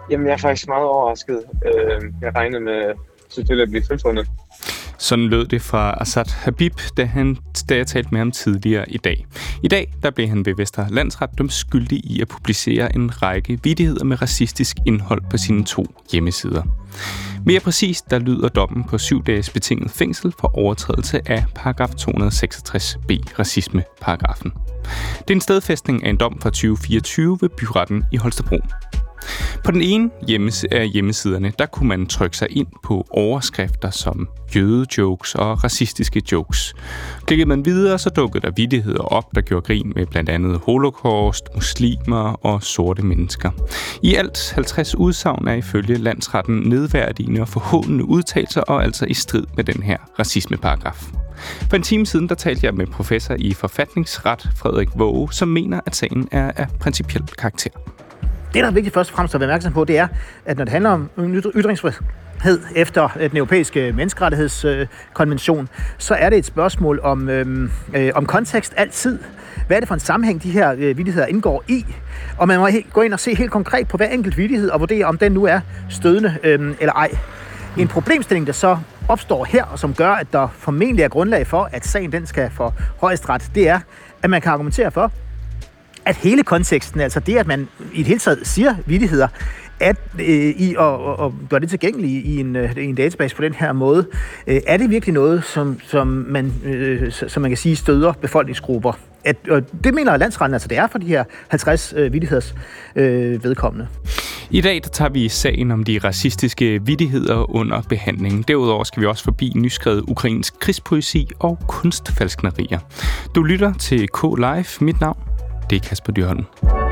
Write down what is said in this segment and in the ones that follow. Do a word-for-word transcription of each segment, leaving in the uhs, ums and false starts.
Jamen, jeg er faktisk meget overrasket. Øh, jeg regner med selvfølgelig at blive frifundet. Sådan lød det fra Asad Habib, da, han, da jeg talte med ham tidligere i dag. I dag der blev han ved Vestre Landsret dømt skyldig i at publicere en række vittigheder med racistisk indhold på sine to hjemmesider. Mere præcist, der lyder dommen på syv dages betinget fængsel for overtrædelse af paragraf to hundrede seksogtres b, racismeparagrafen. Det er en stedfæstning af en dom fra tyve fireogtyve ved byretten i Holstebro. På den ene hjemmes- af hjemmesiderne, der kunne man trykke sig ind på overskrifter som jødejokes og racistiske jokes. Klikkede man videre, så dukkede der vittigheder op, der gjorde grin med blandt andet holocaust, muslimer og sorte mennesker. I alt halvtreds udsagn er ifølge landsretten nedværdigende og forhåndende udtalelser og altså i strid med den her racismeparagraf. For en time siden, der talte jeg med professor i forfatningsret, Frederik Waage, som mener, at sagen er af principiel karakter. Det, der er vigtigt først og fremmest at være opmærksom på, det er, at når det handler om ytringsfrihed efter den europæiske menneskerettighedskonvention, så er det et spørgsmål om, øh, om kontekst altid. Hvad er det for en sammenhæng, de her øh, vittigheder indgår i? Og man må helt, gå ind og se helt konkret på hver enkelt vittighed og vurdere, om den nu er stødende øh, eller ej. En problemstilling, der så opstår her, og som gør, at der formentlig er grundlag for, at sagen den skal for højesteret, det er, at man kan argumentere for, at hele konteksten, altså det, at man i det hele taget siger vittigheder, at øh, i at, at gøre det tilgængeligt i en, øh, i en database på den her måde, øh, er det virkelig noget, som, som, man, øh, som man kan sige støder befolkningsgrupper. At, og det mener landsretten, altså det er for de her halvtreds øh, vittigheders øh, vedkommende. I dag der tager vi sagen om de racistiske vittigheder under behandlingen. Derudover skal vi også forbi nyskrevet ukrainsk krigspoesi og kunstfalsknerier. Du lytter til K Live. Mit navn, det er Kasper Dyrholm.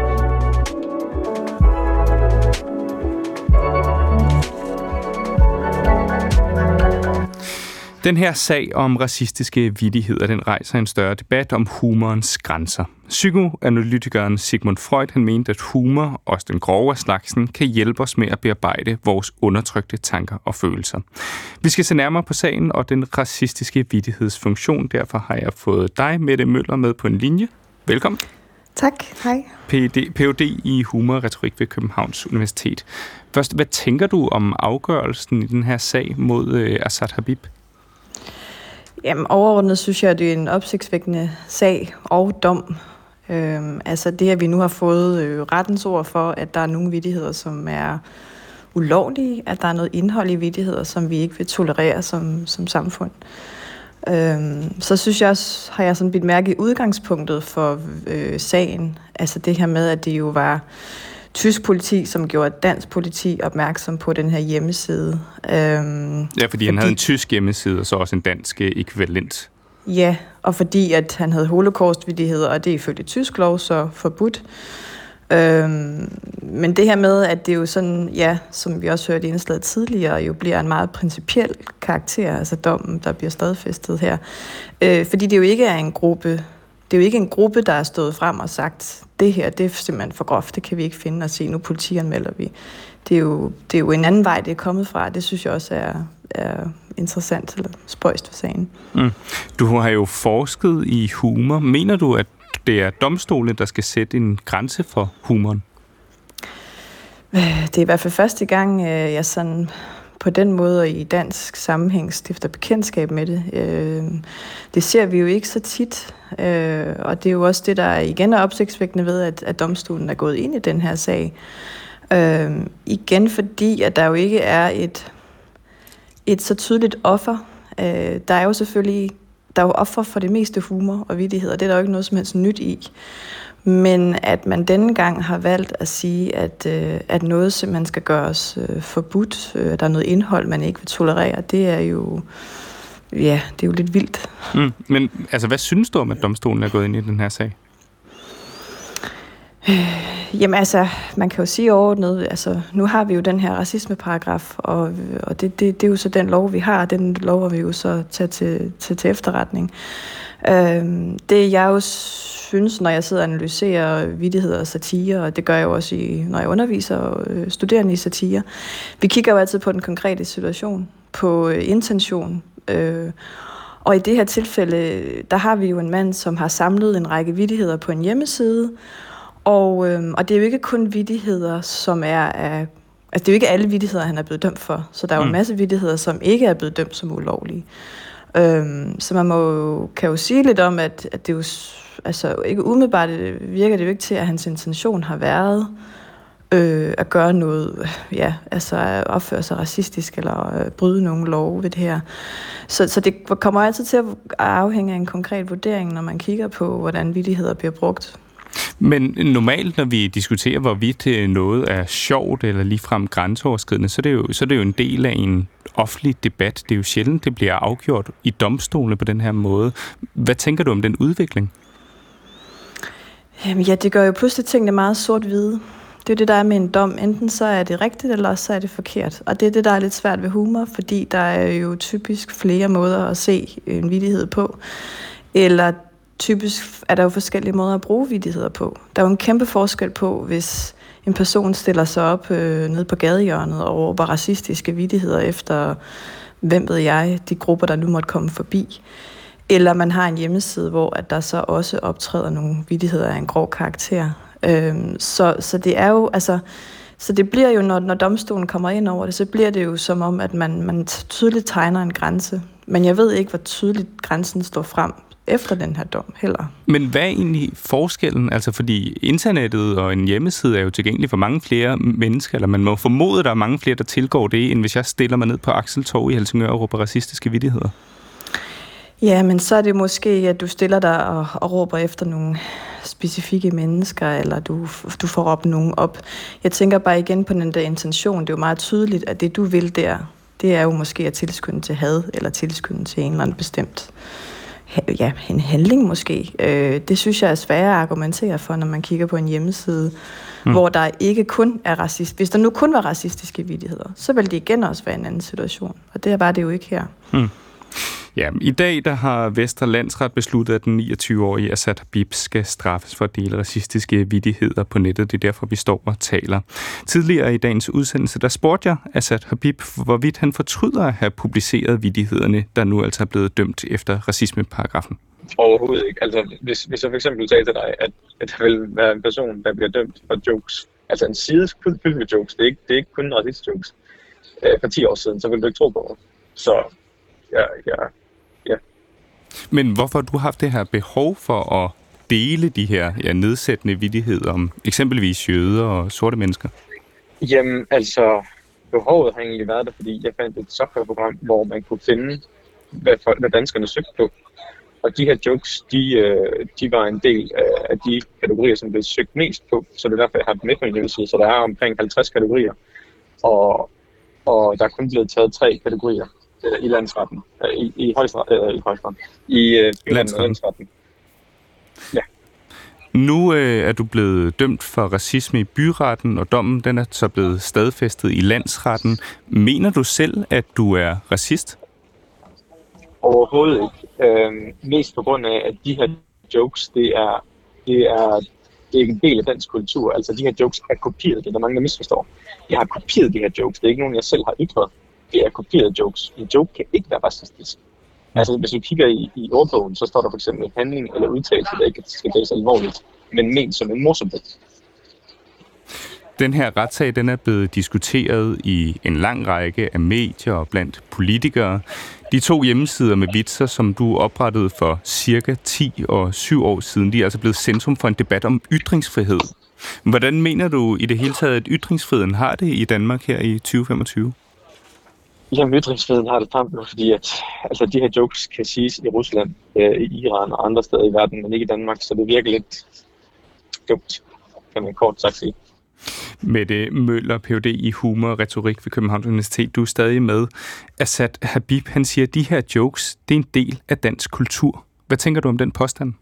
Den her sag om racistiske vittigheder, den rejser en større debat om humorens grænser. Psykoanalytikeren Sigmund Freud, han mente, at humor, også den grove af slagsen, kan hjælpe os med at bearbejde vores undertrykte tanker og følelser. Vi skal se nærmere på sagen og den racistiske vittighedsfunktion. Derfor har jeg fået dig, Mette Møller, med på en linje. Velkommen. Tak, hej. Ph.D. i humor og retorik ved Københavns Universitet. Først, hvad tænker du om afgørelsen i den her sag mod øh, Asad Habib? Jamen, overordnet synes jeg, at det er en opsigtsvækkende sag og dom. Øhm, altså det, at vi nu har fået øh, rettens ord for, at der er nogle vittigheder, som er ulovlige, at der er noget indhold i vittigheder, som vi ikke vil tolerere som, som samfund. Øhm, så synes jeg også, har jeg sådan bidt mærke i udgangspunktet for øh, sagen. Altså det her med, at det jo var tysk politi, som gjorde dansk politi opmærksom på den her hjemmeside. Øhm, ja, fordi, fordi han havde en tysk hjemmeside, og så også en dansk ekvivalent. Ja, og fordi at han havde holocaust-vittigheder, og det er ifølge tysk lov så forbudt. Øhm, men det her med, at det jo sådan, ja, som vi også hørte i indslaget tidligere, jo bliver en meget principiel karakter, altså dommen, der bliver stadfæstet her. Øh, fordi det jo ikke er en gruppe, det er jo ikke en gruppe, der er stået frem og sagt, det her, det er simpelthen for groft, det kan vi ikke finde og se, nu politianmelder vi. Det er jo, det er jo en anden vej, det er kommet fra, det synes jeg også er, er interessant eller spøjst for sagen. Mm. Du har jo forsket i humor. Mener du, at det er domstolen, der skal sætte en grænse for humoren? Det er i hvert fald første gang, jeg sådan på den måde i dansk sammenhæng stifter bekendtskab med det. Det ser vi jo ikke så tit, og det er jo også det, der igen er opsigtsvækkende ved, at, at domstolen er gået ind i den her sag. Igen fordi, at der jo ikke er et, et så tydeligt offer. Der er jo selvfølgelig der er jo offer for det meste humor og vittigheder, det er der jo ikke noget som helst nyt i. Men at man denne gang har valgt at sige, at, øh, at noget simpelthen skal gøres øh, forbudt, øh, der er noget indhold, man ikke vil tolerere, det er jo, ja, det er jo lidt vildt. Mm, men altså, hvad synes du om, at domstolen er gået ind i den her sag? Øh, jamen altså, man kan jo sige overordnet, altså nu har vi jo den her racismeparagraf, og, og det, det, det er jo så den lov, vi har, den lov vi jo så tage til, til, til efterretning. Øh, det jeg jo synes, når jeg sidder og analyserer vittigheder og satire, og det gør jeg jo også, i, når jeg underviser øh, studerende i satire, vi kigger jo altid på den konkrete situation, på øh, intention. Øh, og i det her tilfælde, der har vi jo en mand, som har samlet en række vittigheder på en hjemmeside, og, øh, og det er jo ikke kun vittigheder, som er af Altså, det er jo ikke alle vittigheder, han er blevet dømt for. Så der er jo mm. en masse vittigheder, som ikke er blevet dømt som ulovlige. Øhm, så man må, kan jo sige lidt om, at, at det jo altså, ikke umiddelbart virker det jo ikke til, at hans intention har været øh, at gøre noget, ja, altså at opføre sig racistisk eller øh, bryde nogle love ved det her. Så, så det kommer altid til at afhænge af en konkret vurdering, når man kigger på, hvordan vittigheder bliver brugt. Men normalt, når vi diskuterer, hvorvidt noget er sjovt eller ligefrem grænseoverskridende, så er det jo, så er det jo en del af en offentlig debat. Det er jo sjældent, det bliver afgjort i domstolene på den her måde. Hvad tænker du om den udvikling? Jamen, ja, det gør jo pludselig tingene meget sort-hvide. Det er jo det, der er med en dom. Enten så er det rigtigt, eller så er det forkert. Og det er det, der er lidt svært ved humor, fordi der er jo typisk flere måder at se en vittighed på. Eller typisk er der jo forskellige måder at bruge vittigheder på. Der er jo en kæmpe forskel på, hvis en person stiller sig op øh, nede på gadehjørnet og råber racistiske vittigheder efter, hvem ved jeg, de grupper, der nu måtte komme forbi. Eller man har en hjemmeside, hvor at der så også optræder nogle vittigheder af en grov karakter. Øhm, så, så det er jo, altså, så det bliver jo, når, når domstolen kommer ind over det, så bliver det jo som om, at man, man tydeligt tegner en grænse. Men jeg ved ikke, hvor tydeligt grænsen står frem efter den her dom heller. Men hvad er egentlig forskellen? Altså fordi internettet og en hjemmeside er jo tilgængelig for mange flere mennesker, eller man må formode, at der er mange flere, der tilgår det, end hvis jeg stiller mig ned på Axel Torv i Helsingør og råber racistiske vittigheder. Ja, men så er det måske, at du stiller dig og, og råber efter nogle specifikke mennesker, eller du, du får råbt nogen op. Jeg tænker bare igen på den der intention. Det er jo meget tydeligt, at det du vil der, det er jo måske at tilskynde til had, eller tilskynde til en eller anden bestemt, ja, en handling måske. Øh, det synes jeg er svært at argumentere for, når man kigger på en hjemmeside, mm. hvor der ikke kun er racist. Hvis der nu kun var racistiske vittigheder, så ville det igen også være en anden situation. Og det var det jo ikke her. Mm. Ja, i dag der har Vestre Landsret besluttet, at den niogtyve-årige Asad Habib skal straffes for at dele racistiske vittigheder på nettet. Det er derfor, vi står og taler. Tidligere i dagens udsendelse, der spurgte jeg Asad Habib, hvorvidt han fortryder at have publiceret vittighederne, der nu altså er blevet dømt efter racismeparagrafen. Overhovedet ikke. Altså, hvis, hvis jeg for eksempel sagde til dig, at, at der vil være en person, der bliver dømt for jokes, altså en side fyldt med jokes, det er ikke, det er ikke kun racist-jokes, øh, for ti år siden, så vil du ikke tro på mig. Så ja, ja, ja. Men hvorfor har du haft det her behov for at dele de her ja, nedsættende vittigheder om eksempelvis jøder og sorte mennesker? Jamen, altså, behovet har egentlig været der, fordi jeg fandt et softwareprogram, hvor man kunne finde, hvad, for, hvad danskerne søgte på. Og de her jokes, de, de var en del af de kategorier, som blev søgt mest på. Så det er derfor, jeg har dem med på en hjemmeside. Så der er omkring halvtreds kategorier. Og, og der er kun blevet taget tre kategorier i landsretten. I, i højesteret, eller i højesteret. I øh, landsretten. landsretten. Ja. Nu øh, er du blevet dømt for racisme i byretten, og dommen den er så blevet stadfæstet i landsretten. Mener du selv, at du er racist? Overhovedet ikke. Øhm, mest på grund af, at de her jokes, det er, det er, det er en del af dansk kultur. Altså, de her jokes er kopieret. Det er der mange, der misforstår. Jeg har kopieret de her jokes. Det er ikke nogen, jeg selv har ytret. Det er kopieret jokes. En joke kan ikke være racistisk. Altså, hvis du kigger i, i ordbogen, så står der for eksempel en handling eller udtalelse, der ikke skal tages alvorligt, men ment som en morsomhed. Den her retssag, den er blevet diskuteret i en lang række af medier og blandt politikere. De to hjemmesider med vitser, som du oprettede for cirka ti og syv år siden, de er altså blevet centrum for en debat om ytringsfrihed. Hvordan mener du i det hele taget, at ytringsfriheden har det i Danmark her i tyve femogtyve? Jamen, ytringsfriheden har det frem nu, fordi at, altså, de her jokes kan siges i Rusland, øh, i Iran og andre steder i verden, men ikke i Danmark, så det er virkelig lidt dumt, kan man kort sagt sige. Mette Møller, P H D i humor og retorik ved Københavns Universitet. Du er stadig med. Asad Habib, han siger, at de her jokes, det er en del af dansk kultur. Hvad tænker du om den påstand?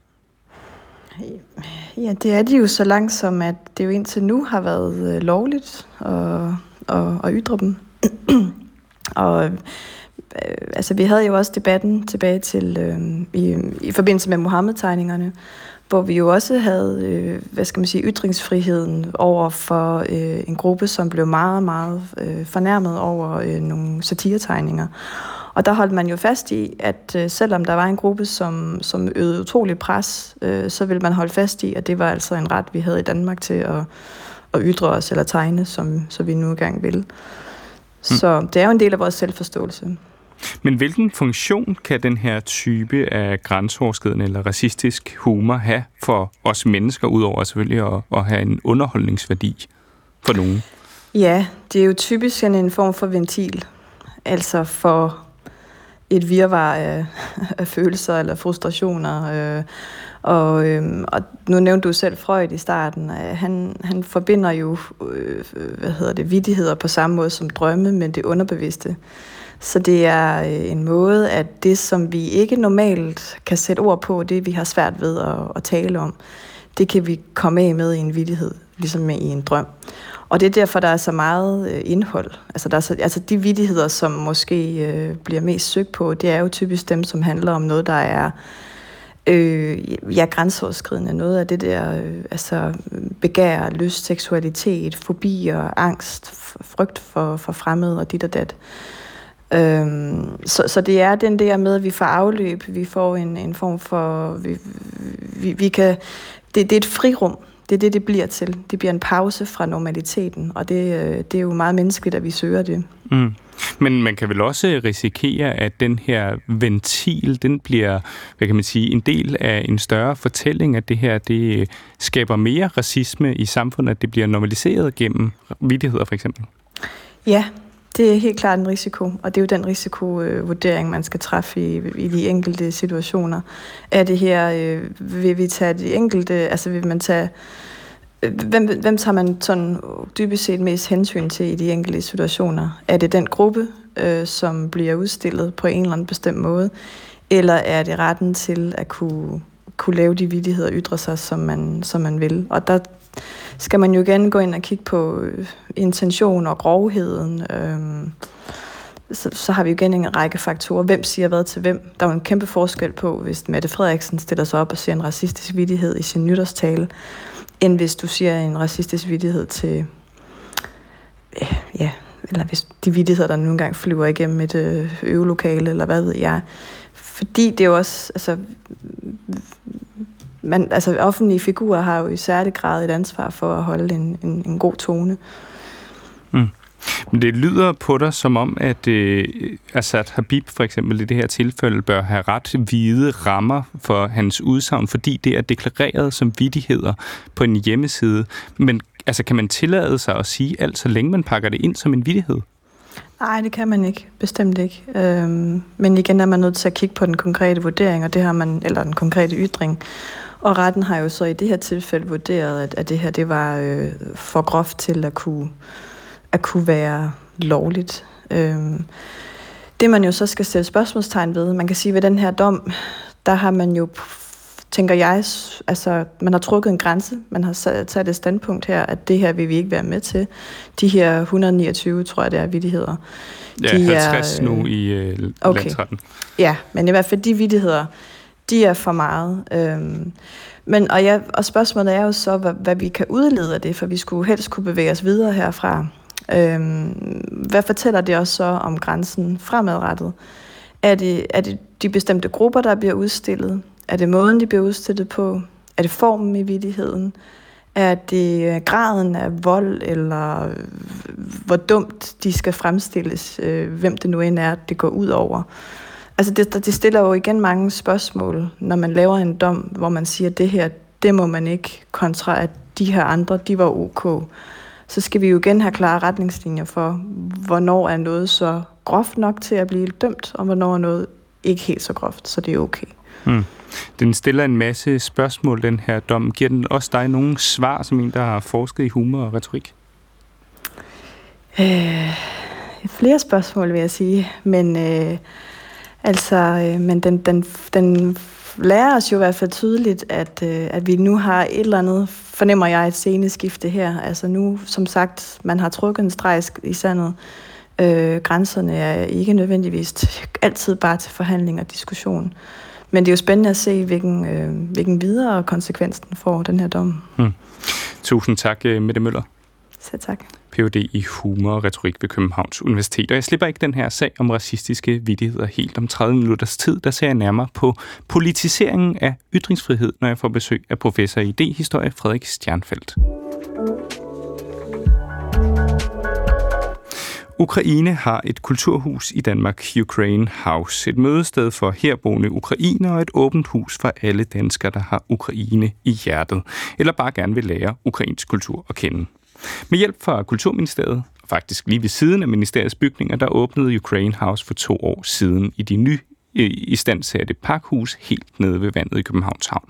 Ja, det er de jo så langt som, at det jo indtil nu har været lovligt at, at, at ytre dem. Og øh, altså, vi havde jo også debatten tilbage til øh, i, i forbindelse med Mohammed-tegningerne, hvor vi jo også havde, øh, hvad skal man sige, ytringsfriheden over for øh, en gruppe, som blev meget, meget øh, fornærmet over øh, nogle satiretegninger. Og der holdt man jo fast i, at øh, selvom der var en gruppe, som, som øvede utrolig pres, øh, så ville man holde fast i, at det var altså en ret, vi havde i Danmark til at, at ytre os eller tegne, som så vi nu engang vil. Så det er jo en del af vores selvforståelse. Men hvilken funktion kan den her type af grænseoverskridende eller racistisk humor have for os mennesker, udover selvfølgelig at, at have en underholdningsværdi for nogen? Ja, det er jo typisk en form for ventil. Altså for et virvar af, af følelser eller frustrationer. Øh, og, øh, og nu nævnte du selv Freud i starten. Han, han forbinder jo øh, hvad hedder det, vittigheder på samme måde som drømme, men det underbevidste. Så det er en måde, at det, som vi ikke normalt kan sætte ord på, det vi har svært ved at, at tale om, det kan vi komme af med i en vittighed, ligesom i en drøm. Og det er derfor, der er så meget indhold. Altså, der er så, altså de vittigheder, som måske øh, bliver mest søgt på, det er jo typisk dem, som handler om noget, der er øh, ja, grænseoverskridende. Noget af det der øh, altså begær, lyst, seksualitet, fobier, angst, frygt for, for fremmede og dit og dat. Øhm, så, så det er den der med, at vi får afløb, vi får en, en form for, vi, vi, vi kan, det, det er et frirum, det er det, det bliver til. Det bliver en pause fra normaliteten, og det, det er jo meget menneskeligt, at vi søger det. Mm. Men man kan vel også risikere, at den her ventil, den bliver, hvad kan man sige, en del af en større fortælling, at det her, det skaber mere racisme i samfundet, at det bliver normaliseret gennem vittigheder for eksempel? Ja, det er helt klart en risiko, og det er jo den risikovurdering, man skal træffe i, i de enkelte situationer. Er det her, øh, vil vi tage de enkelte, altså vil man tage, øh, hvem, hvem tager man sådan dybest set mest hensyn til i de enkelte situationer? Er det den gruppe, øh, som bliver udstillet på en eller anden bestemt måde, eller er det retten til at kunne, kunne lave de vittigheder og ytre sig, som man, som man vil? Og der skal man jo igen gå ind og kigge på intention og grovheden. Øhm, så, så har vi jo igen en række faktorer. Hvem siger hvad til hvem? Der er jo en kæmpe forskel på, hvis Mette Frederiksen stiller sig op og siger en racistisk vittighed i sin nytårstale, end hvis du siger en racistisk vittighed til, ja, eller hvis de vittigheder, der nogle gange flyver igennem et øvelokale, eller hvad ved jeg. Fordi det er jo også, altså, man, altså offentlige figurer har jo i særlig grad et ansvar for at holde en, en, en god tone. Mm. Men det lyder på dig som om, at øh, Asad Habib for eksempel i det her tilfælde bør have ret hvide rammer for hans udsagn, fordi det er deklareret som vittigheder på en hjemmeside. Men altså, kan man tillade sig at sige alt, så længe man pakker det ind som en vittighed? Nej, det kan man ikke. Bestemt ikke. Øhm, men igen er man nødt til at kigge på den konkrete vurdering, og det har man, eller den konkrete ytring. Og retten har jo så i det her tilfælde vurderet, at, at det her det var øh, for groft til at kunne, at kunne være lovligt. Øhm, det man jo så skal stille spørgsmålstegn ved, man kan sige ved den her dom, der har man jo, tænker jeg, altså man har trukket en grænse, man har taget et standpunkt her, at det her vil vi ikke være med til. De her et hundrede og niogtyve, tror jeg det er, vittigheder. Ja, de halvtreds er, nu i øh, okay. landsretten. Ja, men i hvert fald de vittigheder, de er for meget. Øhm, men, og, ja, og spørgsmålet er jo så, hvad, hvad vi kan udlede af det, for vi skulle helst kunne bevæge os videre herfra. Øhm, hvad fortæller det også så om grænsen fremadrettet? Er det, er det de bestemte grupper, der bliver udstillet? Er det måden, de bliver udstillet på? Er det formen i vittigheden? Er det graden af vold, eller hvor dumt de skal fremstilles? Hvem det nu end er, det går ud over? Altså det, det stiller jo igen mange spørgsmål, når man laver en dom, hvor man siger, at det her, det må man ikke, kontra at de her andre, de var ok. Så skal vi jo igen have klare retningslinjer for, hvornår er noget så groft nok til at blive dømt, og hvornår er noget ikke helt så groft, så det er okay. Hmm. Den stiller en masse spørgsmål, den her dom. Giver den også dig nogle svar, som en, der har forsket i humor og retorik? Øh, flere spørgsmål, vil jeg sige. Men, øh, altså, øh, men den, den, den lærer os jo i hvert fald tydeligt, at, øh, at vi nu har et eller andet, fornemmer jeg, et sceneskifte her. Altså nu, som sagt, man har trukket en streg i sandet. Øh, grænserne er ikke nødvendigvis altid bare til forhandling og diskussion. Men det er jo spændende at se, hvilken, øh, hvilken videre konsekvens den får, den her dom. Hmm. Tusind tak, Mette Møller. Selv tak. P H D i humor og retorik ved Københavns Universitet. Og jeg slipper ikke den her sag om racistiske vittigheder helt om tredive minutters tid. Der ser jeg nærmere på politiseringen af ytringsfrihed, når jeg får besøg af professor i idéhistorie Frederik Stjernfeldt. Ukraine har et kulturhus i Danmark, Ukraine House. Et mødested for herboende ukrainere og et åbent hus for alle danskere, der har Ukraine i hjertet, eller bare gerne vil lære ukrainsk kultur at kende. Med hjælp fra Kulturministeriet, og faktisk lige ved siden af ministeriets bygninger, der åbnede Ukraine House for to år siden i de nye istandsatte pakhus helt nede ved vandet i Københavns Havn.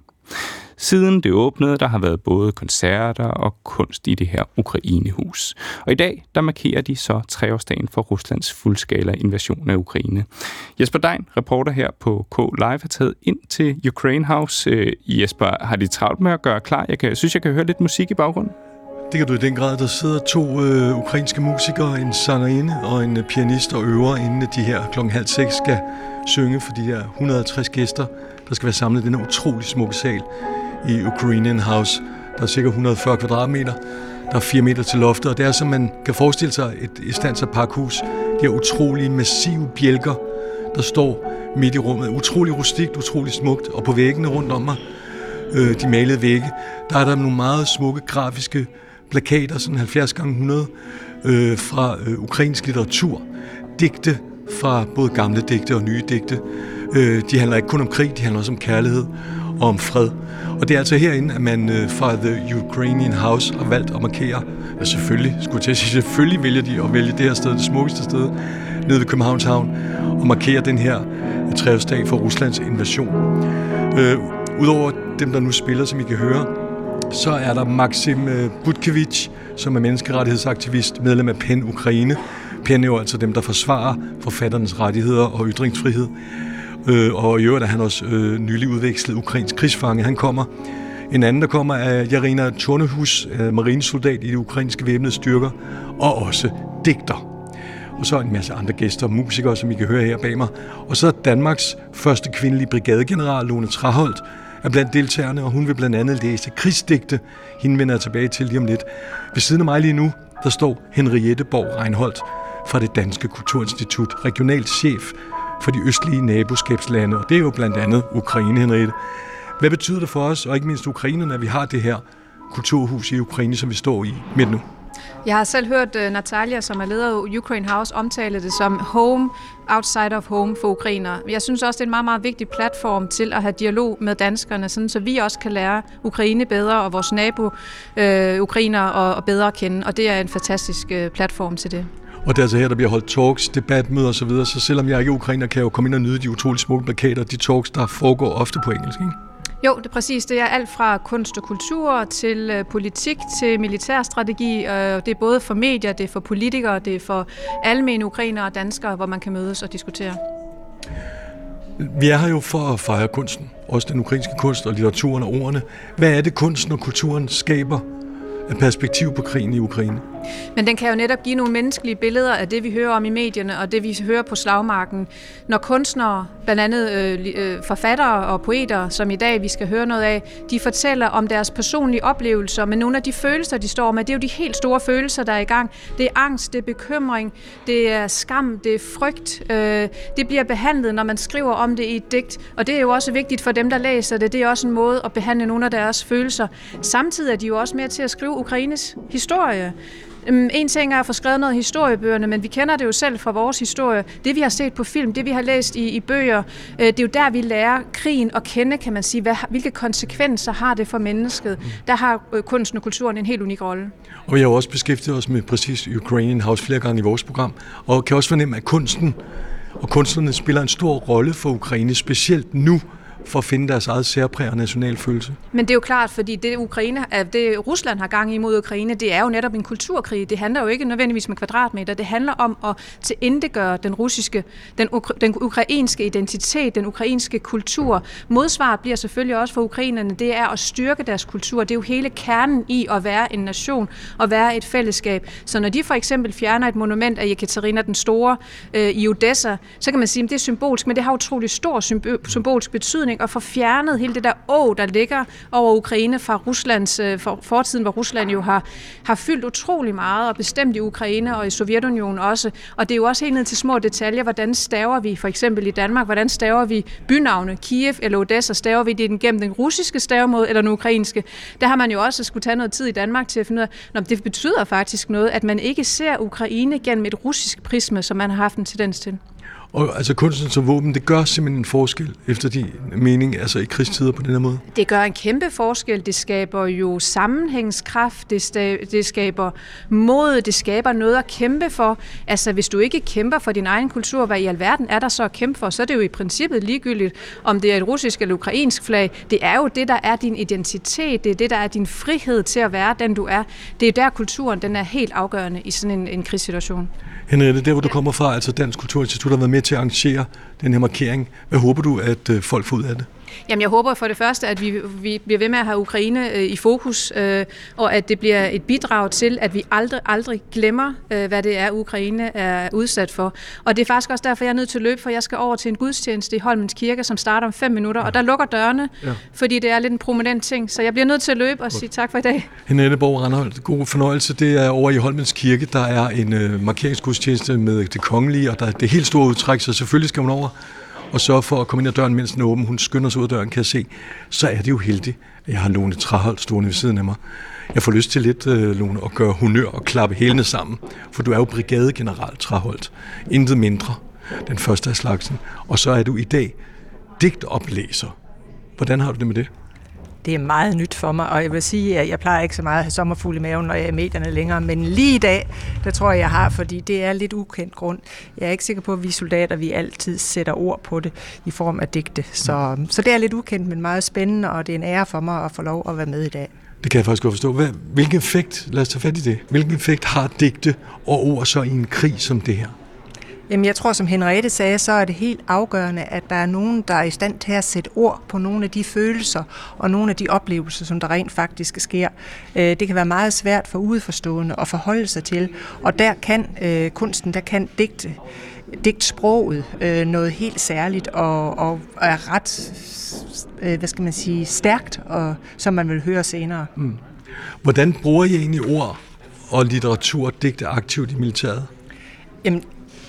Siden det åbnede, der har været både koncerter og kunst i det her Ukrainehus. Og i dag, der markerer de så treårsdagen for Ruslands fuldskala invasion af Ukraine. Jesper Dein, reporter her på K Live, har taget ind til Ukraine House. Øh, Jesper, har de travlt med at gøre klar? Jeg kan, synes, jeg kan høre lidt musik i baggrunden. Det kan du i den grad. Der sidder to øh, ukrainske musikere, en sangerinde og en pianist og øver, inden de her klokken halv seks skal synge for de her et hundrede og halvtreds gæster, der skal være samlet i den her utrolig smukke sal i Ukrainian House. Der er cirka et hundrede og fyrre kvadratmeter. Der er fire meter til loftet, og det er, som man kan forestille sig, et istandsatte pakhus. De her utrolige, massive bjælker, der står midt i rummet. Utrolig rustikt, utrolig smukt, og på væggene rundt om mig, øh, de malede vægge, der er der nogle meget smukke grafiske plakater, sådan halvfjerds gange hundrede, øh, fra øh, ukrainsk litteratur. Digte fra både gamle digte og nye digte. Øh, de handler ikke kun om krig, de handler også om kærlighed og om fred. Og det er altså herinde, at man øh, fra The Ukrainian House har valgt at markere, ja, selvfølgelig, skulle jeg sige, selvfølgelig vælger de at vælge det her sted, det smukkeste sted, nede ved Københavns Havn, og markere den her treårsdag for Ruslands invasion. Øh, Udover dem, der nu spiller, som I kan høre, så er der Maxim Butkevich, som er menneskerettighedsaktivist, medlem af PEN Ukraine. PEN er jo altså dem, der forsvarer forfatternes rettigheder og ytringsfrihed. Og i øvrigt er han også øh, nylig udvekslet ukrainsk krigsfange. Han kommer. En anden, der kommer, er Jarina Tornehus, marinesoldat i de ukrainske væbnede styrker, og også digter. Og så en masse andre gæster og musikere, som I kan høre her bag mig. Og så er Danmarks første kvindelige brigadegeneral, Lone Traholt, er blandt deltagerne, og hun vil blandt andet læse krigsdigte. Hende vender jeg tilbage til lige om lidt. Ved siden af mig lige nu, der står Henriette Borg Reinholdt fra det Danske Kulturinstitut, regionalt chef for de østlige naboskabslande, og det er jo blandt andet Ukraine, Henriette. Hvad betyder det for os, og ikke mindst ukrainerne, at vi har det her kulturhus i Ukraine, som vi står i midt nu? Jeg har selv hørt uh, Natalia, som er leder af Ukraine House, omtale det som home outside of home for ukrainere. Jeg synes også, det er en meget, meget vigtig platform til at have dialog med danskerne, sådan, så vi også kan lære Ukraine bedre og vores nabo øh, ukrainere og, og bedre at kende, og det er en fantastisk øh, platform til det. Og det er altså her, der bliver holdt talks, debatmøder osv., så, videre, så selvom jeg ikke er ukrainer, kan jeg jo komme ind og nyde de utroligt smukke plakater, de talks, der foregår ofte på engelsk, ikke? Jo, det er præcis. Det er alt fra kunst og kultur til øh, politik til militærstrategi. Øh, det er både for medier, det er for politikere, det er for almene ukrainere og danskere, hvor man kan mødes og diskutere. Vi er her jo for at fejre kunsten, også den ukrainske kunst og litteraturen og ordene. Hvad er det, kunsten og kulturen skaber af perspektiv på krigen i Ukraine? Men den kan jo netop give nogle menneskelige billeder af det, vi hører om i medierne, og det, vi hører på slagmarken. Når kunstnere, blandt andet øh, forfattere og poeter, som i dag vi skal høre noget af, de fortæller om deres personlige oplevelser, men nogle af de følelser, de står med, det er jo de helt store følelser, der er i gang. Det er angst, det er bekymring, det er skam, det er frygt. Øh, det bliver behandlet, når man skriver om det i et digt, og det er jo også vigtigt for dem, der læser det. Det er også en måde at behandle nogle af deres følelser. Samtidig er de jo også med til at skrive Ukraines historie. En ting er at få skrevet noget i historiebøgerne, men vi kender det jo selv fra vores historie. Det, vi har set på film, det, vi har læst i, i bøger, det er jo der, vi lærer krigen at kende, kan man sige. Hvad, hvilke konsekvenser har det for mennesket? Der har kunsten og kulturen en helt unik rolle. Og jeg har også beskæftiget os med præcis Ukrainian House flere gange i vores program, og kan også fornemme, at kunsten og kunstnerne spiller en stor rolle for Ukraine, specielt nu, for at finde deres eget særpræg og national følelse. Men det er jo klart, fordi det, Ukraine, det Rusland har gang imod Ukraine, det er jo netop en kulturkrig. Det handler jo ikke nødvendigvis med kvadratmeter. Det handler om at tilindegøre den russiske, den, ukra- den ukrainske identitet, den ukrainske kultur. Modsvaret bliver selvfølgelig også for ukrainerne, det er at styrke deres kultur. Det er jo hele kernen i at være en nation og være et fællesskab. Så når de for eksempel fjerner et monument af Jekaterina den Store øh, i Odessa, så kan man sige, at det er symbolsk, men det har utrolig stor symbolsk betydning betydning og få fjernet hele det der å, der ligger over Ukraine fra Ruslands for, fortiden, hvor Rusland jo har, har fyldt utrolig meget og bestemt i Ukraine og i Sovjetunionen også. Og det er jo også helt ned til små detaljer, hvordan staver vi for eksempel i Danmark, hvordan staver vi bynavne, Kiev eller Odessa, staver vi det gennem den russiske stavemåde eller den ukrainske. Der har man jo også skulle tage noget tid i Danmark til at finde ud af, at det betyder faktisk noget, at man ikke ser Ukraine gennem et russisk prisme, som man har haft en tendens til. Og altså kunsten som våben, det gør simpelthen en forskel, efter din mening, altså i krigstider på den her måde? Det gør en kæmpe forskel. Det skaber jo sammenhængskraft, det, sta- det skaber mod, det skaber noget at kæmpe for. Altså hvis du ikke kæmper for din egen kultur, hvad i alverden er der så at kæmpe for, så er det jo i princippet ligegyldigt, om det er et russisk eller ukrainsk flag. Det er jo det, der er din identitet, det er det, der er din frihed til at være den, du er. Det er der kulturen, den er helt afgørende i sådan en, en krigssituation. Henriette, der hvor du kommer fra, altså Dansk Kulturinstitut, har været med til at arrangere den her markering. Hvad håber du, at folk får ud af det? Jamen, jeg håber for det første, at vi, vi bliver ved med at have Ukraine øh, i fokus, øh, og at det bliver et bidrag til, at vi aldrig, aldrig glemmer, øh, hvad det er, Ukraine er udsat for. Og det er faktisk også derfor, jeg er nødt til at løbe, for jeg skal over til en gudstjeneste i Holmens Kirke, som starter om fem minutter, ja. Og der lukker dørene, ja. Fordi det er lidt en prominent ting. Så jeg bliver nødt til at løbe og sige tak for i dag. Henriette Borg Randholt, god fornøjelse. Det er over i Holmens Kirke, der er en øh, markeringsgudstjeneste med det kongelige, og der er det helt store udtræk, så selvfølgelig skal man over og sørge for at komme ind ad døren, mens den er åben. Hun skynder sig ud af døren, kan jeg se. Så er det jo heldigt, at jeg har Lone Traholt stående ved siden af mig. Jeg får lyst til lidt, øh, Lone, at gøre honør og klappe hælene sammen. For du er jo brigadegeneral Traholt. Intet mindre. Den første af slagsen. Og så er du i dag digtoplæser. Hvordan har du det med det? Det er meget nyt for mig, og jeg vil sige, at jeg plejer ikke så meget at have sommerfugle i maven, når jeg er i medierne længere, men lige i dag, der tror jeg, jeg har, fordi det er lidt ukendt grund. Jeg er ikke sikker på, at vi soldater, vi altid sætter ord på det i form af digte. Så, så det er lidt ukendt, men meget spændende, og det er en ære for mig at få lov at være med i dag. Det kan jeg faktisk godt forstå. Hvad, hvilken effekt, lad os tage fat i det, hvilken effekt har digte og ord så i en krig som det her? Jamen, jeg tror, som Henriette sagde, så er det helt afgørende, at der er nogen, der er i stand til at sætte ord på nogle af de følelser og nogle af de oplevelser, som der rent faktisk sker. Det kan være meget svært for udeforstående at forholde sig til, og der kan øh, kunsten, der kan digte, digtsproget øh, noget helt særligt og, og er ret, øh, hvad skal man sige, stærkt, og, som man vil høre senere. Mm. Hvordan bruger I egentlig ord og litteratur og digte aktivt i militæret? Jamen,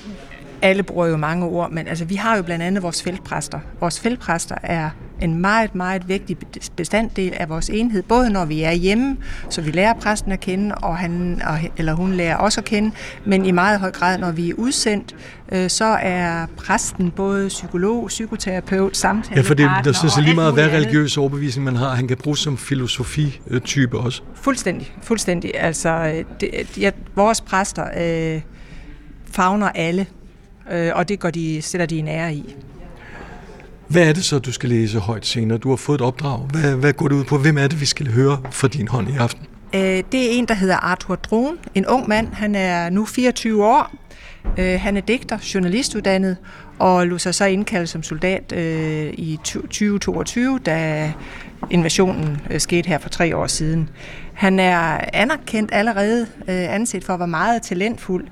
alle bruger jo mange ord, men altså, vi har jo blandt andet vores feltpræster. Vores feltpræster er en meget, meget vigtig bestanddel af vores enhed, både når vi er hjemme, så vi lærer præsten at kende, og han eller hun lærer os at kende, men i meget høj grad, når vi er udsendt, så er præsten både psykolog, psykoterapeut, samtalepartner. Ja, for det, der synes jeg lige meget, hvad religiøs overbevisning man har, han kan bruges som filosofi-type også. Fuldstændig, fuldstændig. Altså, det, ja, vores præster øh, favner alle, og det går de, sætter de en ære i. Hvad er det så, du skal læse højt senere? Du har fået et opdrag. Hvad, hvad går det ud på? Hvem er det, vi skal høre fra din hånd i aften? Det er en, der hedder Arthur Drohn. En ung mand. Han er nu fireogtyve år. Han er digter, journalistuddannet, og lod sig så indkalde som soldat i tyve toogtyve, da invasionen skete her for tre år siden. Han er anerkendt allerede, anset for at være meget talentfuld.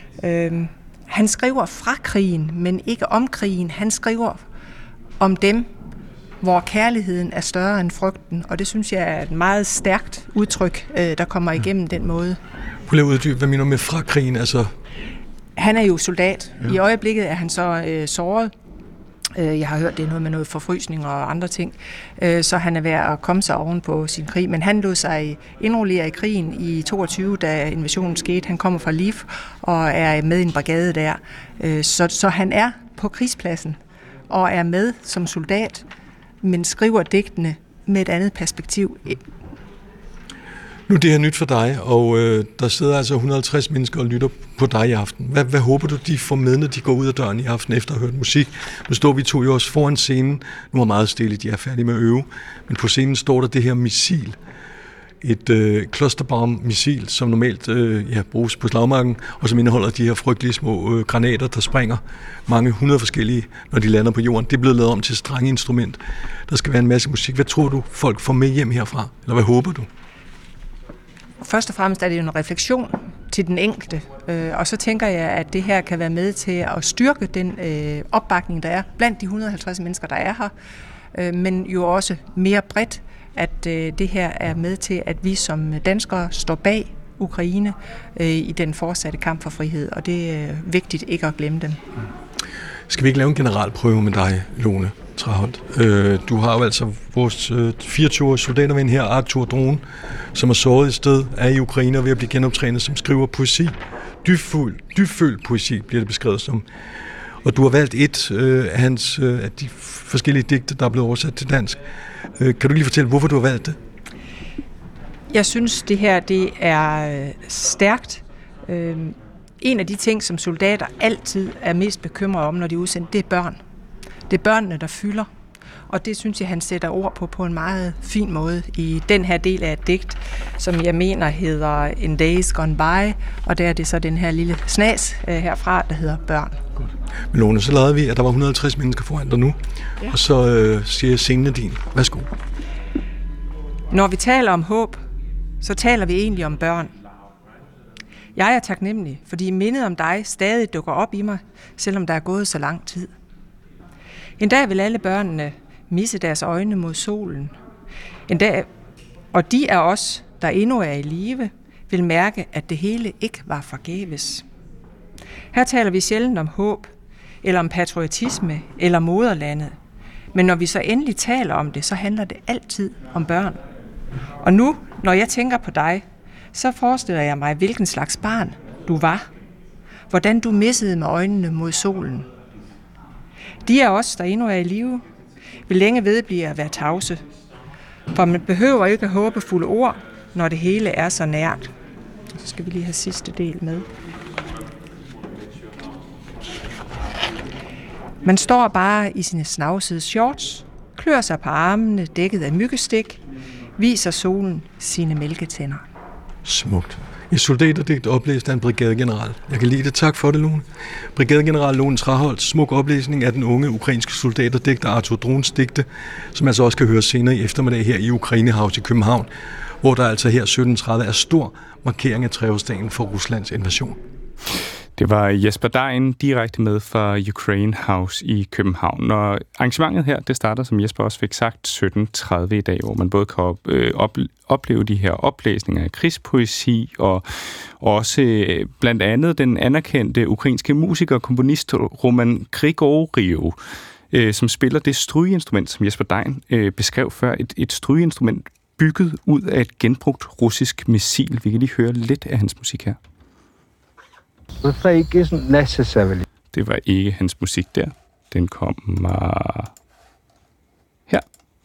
Han skriver fra krigen, men ikke om krigen. Han skriver om dem, hvor kærligheden er større end frygten, og det synes jeg er et meget stærkt udtryk, der kommer igennem den måde. Prøv lige at uddybe, hvad mener du med fra krigen? Altså... Han er jo soldat. Ja. I øjeblikket er han så øh, såret. Jeg har hørt, det er noget med noget forfrysning og andre ting, så han er ved at komme sig oven på sin krig. Men han lod sig indrullere i krigen i toogtyve, da invasionen skete. Han kommer fra Lviv og er med i en brigade der. Så, så han er på krigspladsen og er med som soldat, men skriver digtene med et andet perspektiv. Nu er det her nyt for dig, og øh, der sidder altså et hundrede og halvtreds mennesker og lytter på dig i aften. Hvad, hvad håber du, de får med, når de går ud af døren i aften efter at have hørt musik? Nu står vi to jo også foran scenen. Nu er meget stille, de er færdige med at øve. Men på scenen står der det her missil. Et øh, clusterbomb-missil, som normalt øh, ja, bruges på slagmarken, og som indeholder de her frygtelige små øh, granater, der springer mange hundrede forskellige, når de lander på jorden. Det er blevet lavet om til et strengeinstrument. Der skal være en masse musik. Hvad tror du, folk får med hjem herfra? Eller hvad håber du? Først og fremmest er det jo en refleksion til den enkelte, øh, og så tænker jeg, at det her kan være med til at styrke den øh, opbakning, der er blandt de et hundrede og halvtreds mennesker, der er her. øh, men jo også mere bredt, at øh, det her er med til, at vi som danskere står bag Ukraine øh, i den fortsatte kamp for frihed, og det er vigtigt ikke at glemme dem. Skal vi ikke lave en generalprøve med dig, Lone Traholt? Øh, du har jo altså vores øh, fireogtyve-årige soldaterven her, Arthur Drone, som er såret et sted, er i Ukraine og ved at blive genoptrænet, som skriver poesi. Dybfuld, dybfølt poesi bliver det beskrevet som. Og du har valgt et øh, af, hans, øh, af de forskellige digte, der er blevet oversat til dansk. Øh, kan du lige fortælle, hvorfor du har valgt det? Jeg synes, det her det er stærkt. Øh, en af de ting, som soldater altid er mest bekymrede om, når de er udsendt, det er børn. Det er børnene, der fylder. Og det synes jeg, han sætter ord på på en meget fin måde i den her del af et digt, som jeg mener hedder In Days Gone By, og der er det så den her lille snas øh, herfra, der hedder Børn. Godt. Men Lone, så lavede vi, at der var et hundrede og halvtreds mennesker foran dig nu, ja. Og så øh, siger jeg scenen er din. Værsgo. Når vi taler om håb, så taler vi egentlig om børn. Jeg er taknemmelig, fordi mindet om dig stadig dukker op i mig, selvom der er gået så lang tid. En dag vil alle børnene misse deres øjne mod solen. En dag, og de af os, der endnu er i live, vil mærke, at det hele ikke var forgæves. Her taler vi sjældent om håb, eller om patriotisme, eller moderlandet. Men når vi så endelig taler om det, så handler det altid om børn. Og nu, når jeg tænker på dig, så forestiller jeg mig, hvilken slags barn du var. Hvordan du missede med øjnene mod solen. De af os, der endnu er i live, vil længe vedblive at være tavse. For man behøver ikke at håbefulde ord, når det hele er så nært. Så skal vi lige have sidste del med. Man står bare i sine snavsede shorts, klør sig på armene dækket af myggestik, viser solen sine mælketænder. Smukt. Et soldaterdigt oplæst af en brigadegeneral. Jeg kan lide det. Tak for det, Lone. Brigadegeneral Lone Traholt, smuk oplæsning af den unge ukrainske soldaterdigter Arthur Drones digte, som altså også kan høre senere i eftermiddag her i Ukraine House i København, hvor der altså her sytten tredive er stor markering af treårsdagen for Ruslands invasion. Det var Jesper Dejen direkte med fra Ukraine House i København. Og arrangementet her, det starter, som Jesper også fik sagt, sytten tredive i dag, hvor man både kan op, øh, op, opleve de her oplæsninger af krigspoesi, og også øh, blandt andet den anerkendte ukrainske musiker og komponist Roman Grigoriev, øh, som spiller det strygeinstrument, som Jesper Dejen øh, beskrev før, et, et strygeinstrument bygget ud af et genbrugt russisk missil. Vi kan lige høre lidt af hans musik her. Det var ikke hans musik der. Den kommer her.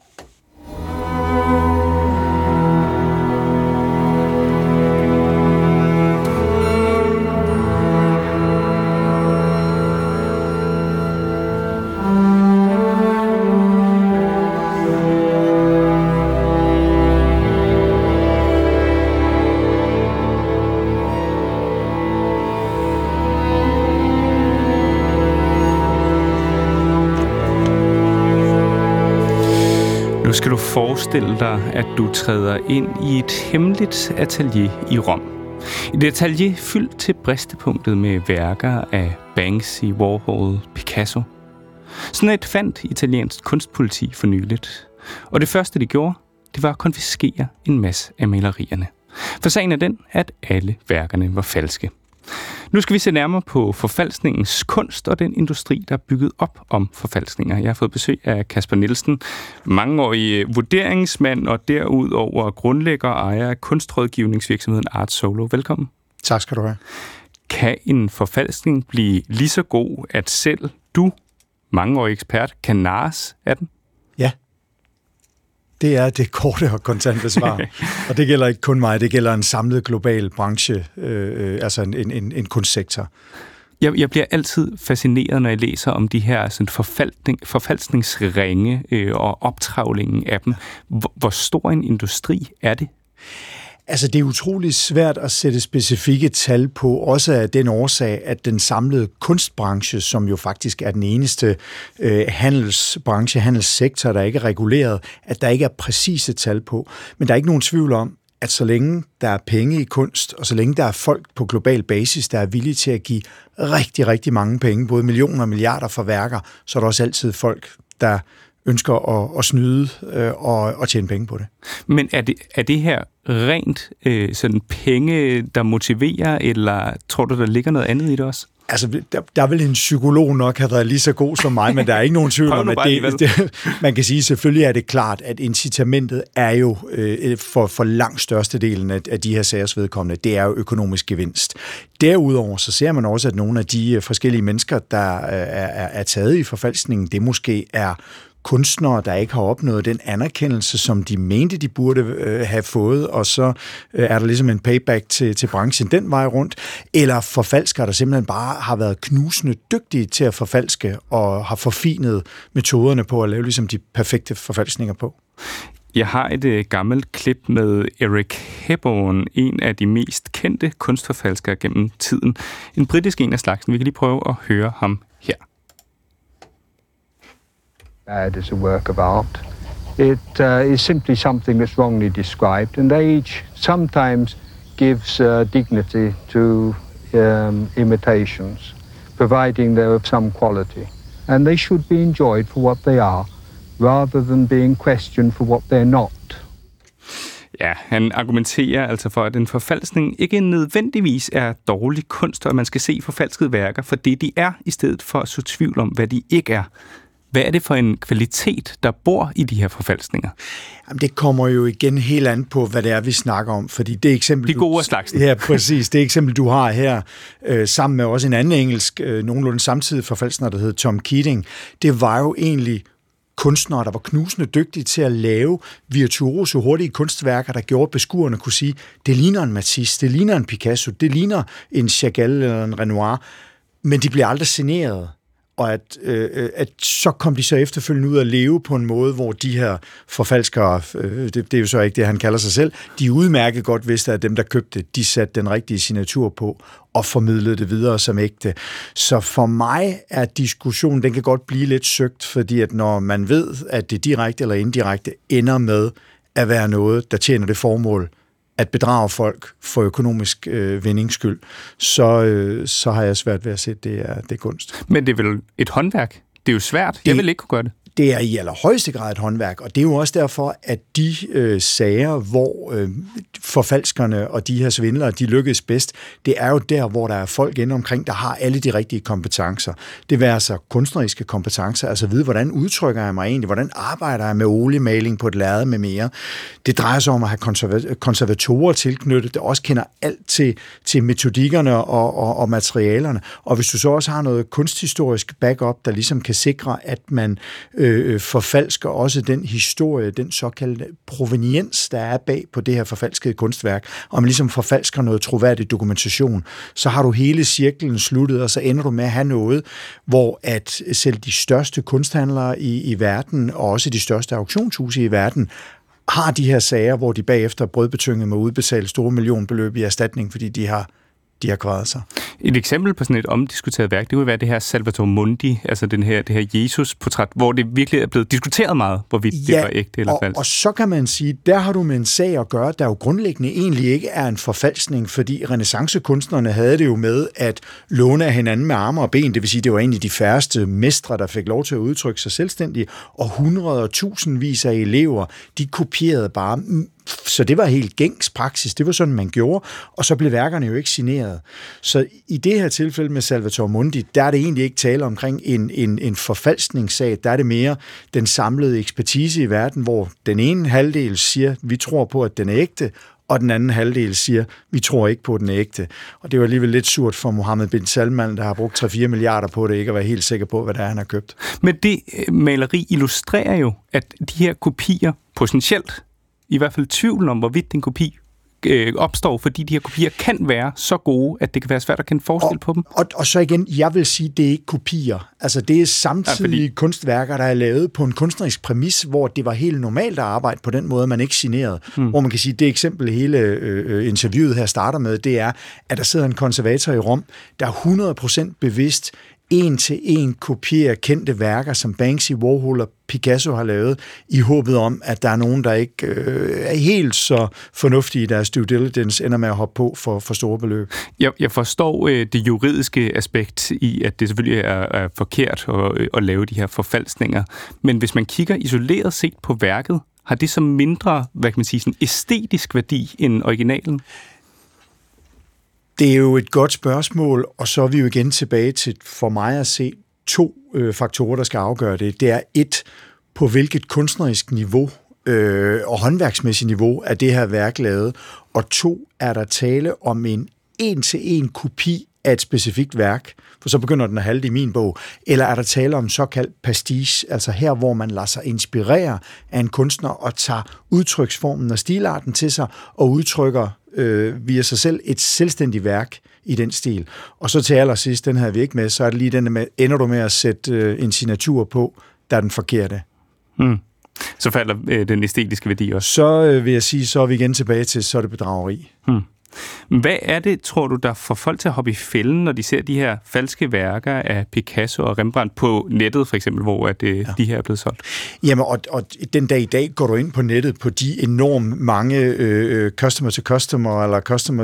Nu skal du forestille dig, at du træder ind i et hemmeligt atelier i Rom. Et atelier fyldt til bristepunktet med værker af Banksy, Warhol, Picasso. Sådan et fandt italiensk kunstpoliti for nyligt. Og det første, de gjorde, det var at konfiskere en masse af malerierne. For sagen er den, at alle værkerne var falske. Nu skal vi se nærmere på forfalskningens kunst og den industri, der er bygget op om forfalskninger. Jeg har fået besøg af Kasper Nielsen, mangeårig vurderingsmand og derudover grundlægger og ejer af kunstrådgivningsvirksomheden Art Solo. Velkommen. Tak skal du have. Kan en forfalskning blive lige så god, at selv du, mangeårig ekspert, kan narres af den? Ja. Det er det korte og kontante svar. Og det gælder ikke kun mig, det gælder en samlet global branche, øh, altså en, en, en kunstsektor. Jeg, jeg bliver altid fascineret, når jeg læser om de her sådan forfalskning, forfalskningsringe øh, og optravlingen af dem. Hvor, hvor stor en industri er det? Altså, det er utroligt svært at sætte specifikke tal på, også af den årsag, at den samlede kunstbranche, som jo faktisk er den eneste øh, handelsbranche, handelssektor, der ikke er reguleret, at der ikke er præcise tal på. Men der er ikke nogen tvivl om, at så længe der er penge i kunst, og så længe der er folk på global basis, der er villige til at give rigtig, rigtig mange penge, både millioner og milliarder for værker, så er der også altid folk, der ønsker at, at snyde øh, og, og tjene penge på det. Men er det, er det her rent øh, sådan penge, der motiverer, eller tror du, der ligger noget andet i det også? Altså, der, der vil en psykolog nok have været lige så god som mig, men der er ikke nogen tvivl om, at det, det, man kan sige, selvfølgelig er det klart, at incitamentet er jo øh, for, for langt størstedelen af, af de her sagers vedkommende, det er jo økonomisk gevinst. Derudover så ser man også, at nogle af de forskellige mennesker, der er, er, er taget i forfalskningen, det måske er kunstnere, der ikke har opnået den anerkendelse, som de mente, de burde øh, have fået, og så øh, er der ligesom en payback til, til branchen den vej rundt, eller forfalskere, der simpelthen bare har været knusende dygtige til at forfalske, og har forfinet metoderne på at lave ligesom de perfekte forfalskninger på. Jeg har et øh, gammelt klip med Eric Hepburn, en af de mest kendte kunstforfalskere gennem tiden. En britisk en af slagsen. Vi kan lige prøve at høre ham her. Bad as a work of art. It uh, is simply something that's wrongly described, and age sometimes gives uh, dignity to um, imitations, providing they're of some quality. And they should be enjoyed for what they are, rather than being questioned for what they're not. Ja, han argumenterer altså for, at en forfalskning ikke nødvendigvis er dårlig kunst, og man skal se forfalskede værker for det, de er, i stedet for at så tvivl om, hvad de ikke er. Hvad er det for en kvalitet, der bor i de her forfalskninger? Jamen, det kommer jo igen helt an på, hvad det er, vi snakker om. Fordi det eksempel, de gode slagsen. Ja, præcis. Det eksempel, du har her, øh, sammen med også en anden engelsk, øh, nogenlunde samtidig forfalskner, der hed Tom Keating, det var jo egentlig kunstnere, der var knusende dygtige til at lave virtuose, hurtige kunstværker, der gjorde, at beskuerne kunne sige, det ligner en Matisse, det ligner en Picasso, det ligner en Chagall eller en Renoir, men de blev aldrig signeret. Og at, øh, at så kom de så efterfølgende ud at leve på en måde, hvor de her forfalskere, øh, det, det er jo så ikke det, han kalder sig selv, de udmærket godt vidste, at dem, der købte, de satte den rigtige signatur på og formidlede det videre som ægte. Så for mig er diskussionen, den kan godt blive lidt søgt, fordi at når man ved, at det direkte eller indirekte ender med at være noget, der tjener det formål, at bedrage folk for økonomisk øh, vindingsskyld, så, øh, så har jeg svært ved at se, at det er, det er kunst. Men det er vel et håndværk? Det er jo svært. Det, jeg vil ikke kunne gøre det. Det er i allerhøjeste grad et håndværk, og det er jo også derfor, at de øh, sager, hvor øh, forfalskerne og de her svindlere, de lykkes bedst, det er jo der, hvor der er folk inde omkring, der har alle de rigtige kompetencer. Det vil altså kunstneriske kompetencer, altså at vide, hvordan udtrykker jeg mig egentlig, hvordan arbejder jeg med oliemaling på et lærred med mere. Det drejer sig om at have konserva- konservatorer tilknyttet, der også kender alt til, til metodikkerne og, og, og materialerne. Og hvis du så også har noget kunsthistorisk backup, der ligesom kan sikre, at man øh, forfalsker også den historie, den såkaldte proveniens, der er bag på det her forfalskede kunstværk, og man ligesom forfalsker noget troværdig dokumentation, så har du hele cirklen sluttet, og så ender du med at have noget, hvor at selv de største kunsthandlere i, i verden, og også de største auktionshuse i verden, har de her sager, hvor de bagefter brødbetynget må udbetale store millionbeløb i erstatning, fordi de har de har kvaret sig. Et eksempel på sådan et omdiskuteret værk, det kunne være det her Salvator Mundi, altså den her, det her Jesus-portræt, hvor det virkelig er blevet diskuteret meget, hvorvidt ja, det var ægte eller og, falsk. Og så kan man sige, der har du med en sag at gøre, der jo grundlæggende egentlig ikke er en forfalskning, fordi renæssancekunstnerne havde det jo med at låne af hinanden med arme og ben, det vil sige, det var egentlig de færreste mestre, der fik lov til at udtrykke sig selvstændigt, og hundrede og tusindvis af elever, de kopierede bare. Så det var helt gængs praksis, det var sådan, man gjorde, og så blev værkerne jo ikke signeret. Så i det her tilfælde med Salvator Mundi, der er det egentlig ikke tale omkring en, en, en forfalskningssag, der er det mere den samlede ekspertise i verden, hvor den ene halvdel siger, vi tror på, at den er ægte, og den anden halvdel siger, vi tror ikke på, at den er ægte. Og det var alligevel lidt surt for Mohammed bin Salman, der har brugt tre til fire milliarder på det, ikke at være helt sikker på, hvad det er, han har købt. Men det maleri illustrerer jo, at de her kopier potentielt, i hvert fald tvivl om, hvorvidt en kopi øh, opstår, fordi de her kopier kan være så gode, at det kan være svært at kende forskel og, på dem. Og, og så igen, jeg vil sige, det er ikke kopier. Altså, det er samtidig ja, fordi... kunstværker, der er lavet på en kunstnerisk præmis, hvor det var helt normalt at arbejde på den måde, man ikke signerede. Hmm. Hvor man kan sige, det eksempel, hele øh, interviewet her starter med, det er, at der sidder en konservator i Rom, der er hundrede procent bevidst en til en kopiere kendte værker, som Banksy, Warhol og Picasso har lavet, i håbet om, at der er nogen, der ikke øh, er helt så fornuftige i deres due diligence, ender med at hoppe på for, for store beløb. Jeg, jeg forstår øh, det juridiske aspekt i, at det selvfølgelig er, er forkert at, øh, at lave de her forfalskninger, men hvis man kigger isoleret set på værket, har det så mindre, hvad kan man sige, sådan æstetisk værdi end originalen? Det er jo et godt spørgsmål, og så er vi jo igen tilbage til, for mig at se, to øh, faktorer, der skal afgøre det. Det er et, på hvilket kunstnerisk niveau øh, og håndværksmæssigt niveau er det her værk lavet, og to, er der tale om en en-til-en kopi af et specifikt værk, for så begynder den at halde i min bog, eller er der tale om såkaldt pastiche, altså her, hvor man lader sig inspirere af en kunstner og tager udtryksformen og stilarten til sig og udtrykker øh, via sig selv et selvstændigt værk i den stil. Og så til allersidst, den her vi ikke med, så er det lige den med, ender du med at sætte øh, en signatur på, der er den forkerte. Mm. Så falder øh, den æstetiske værdi også. Så øh, vil jeg sige, så er vi igen tilbage til, så er det bedrageri. Mm. Hvad er det, tror du, der får folk til at hoppe i fælden, når de ser de her falske værker af Picasso og Rembrandt på nettet, for eksempel, hvor at, øh, ja. de her er blevet solgt? Jamen, og, og den dag i dag går du ind på nettet på de enormt mange øh, customer-to-customer eller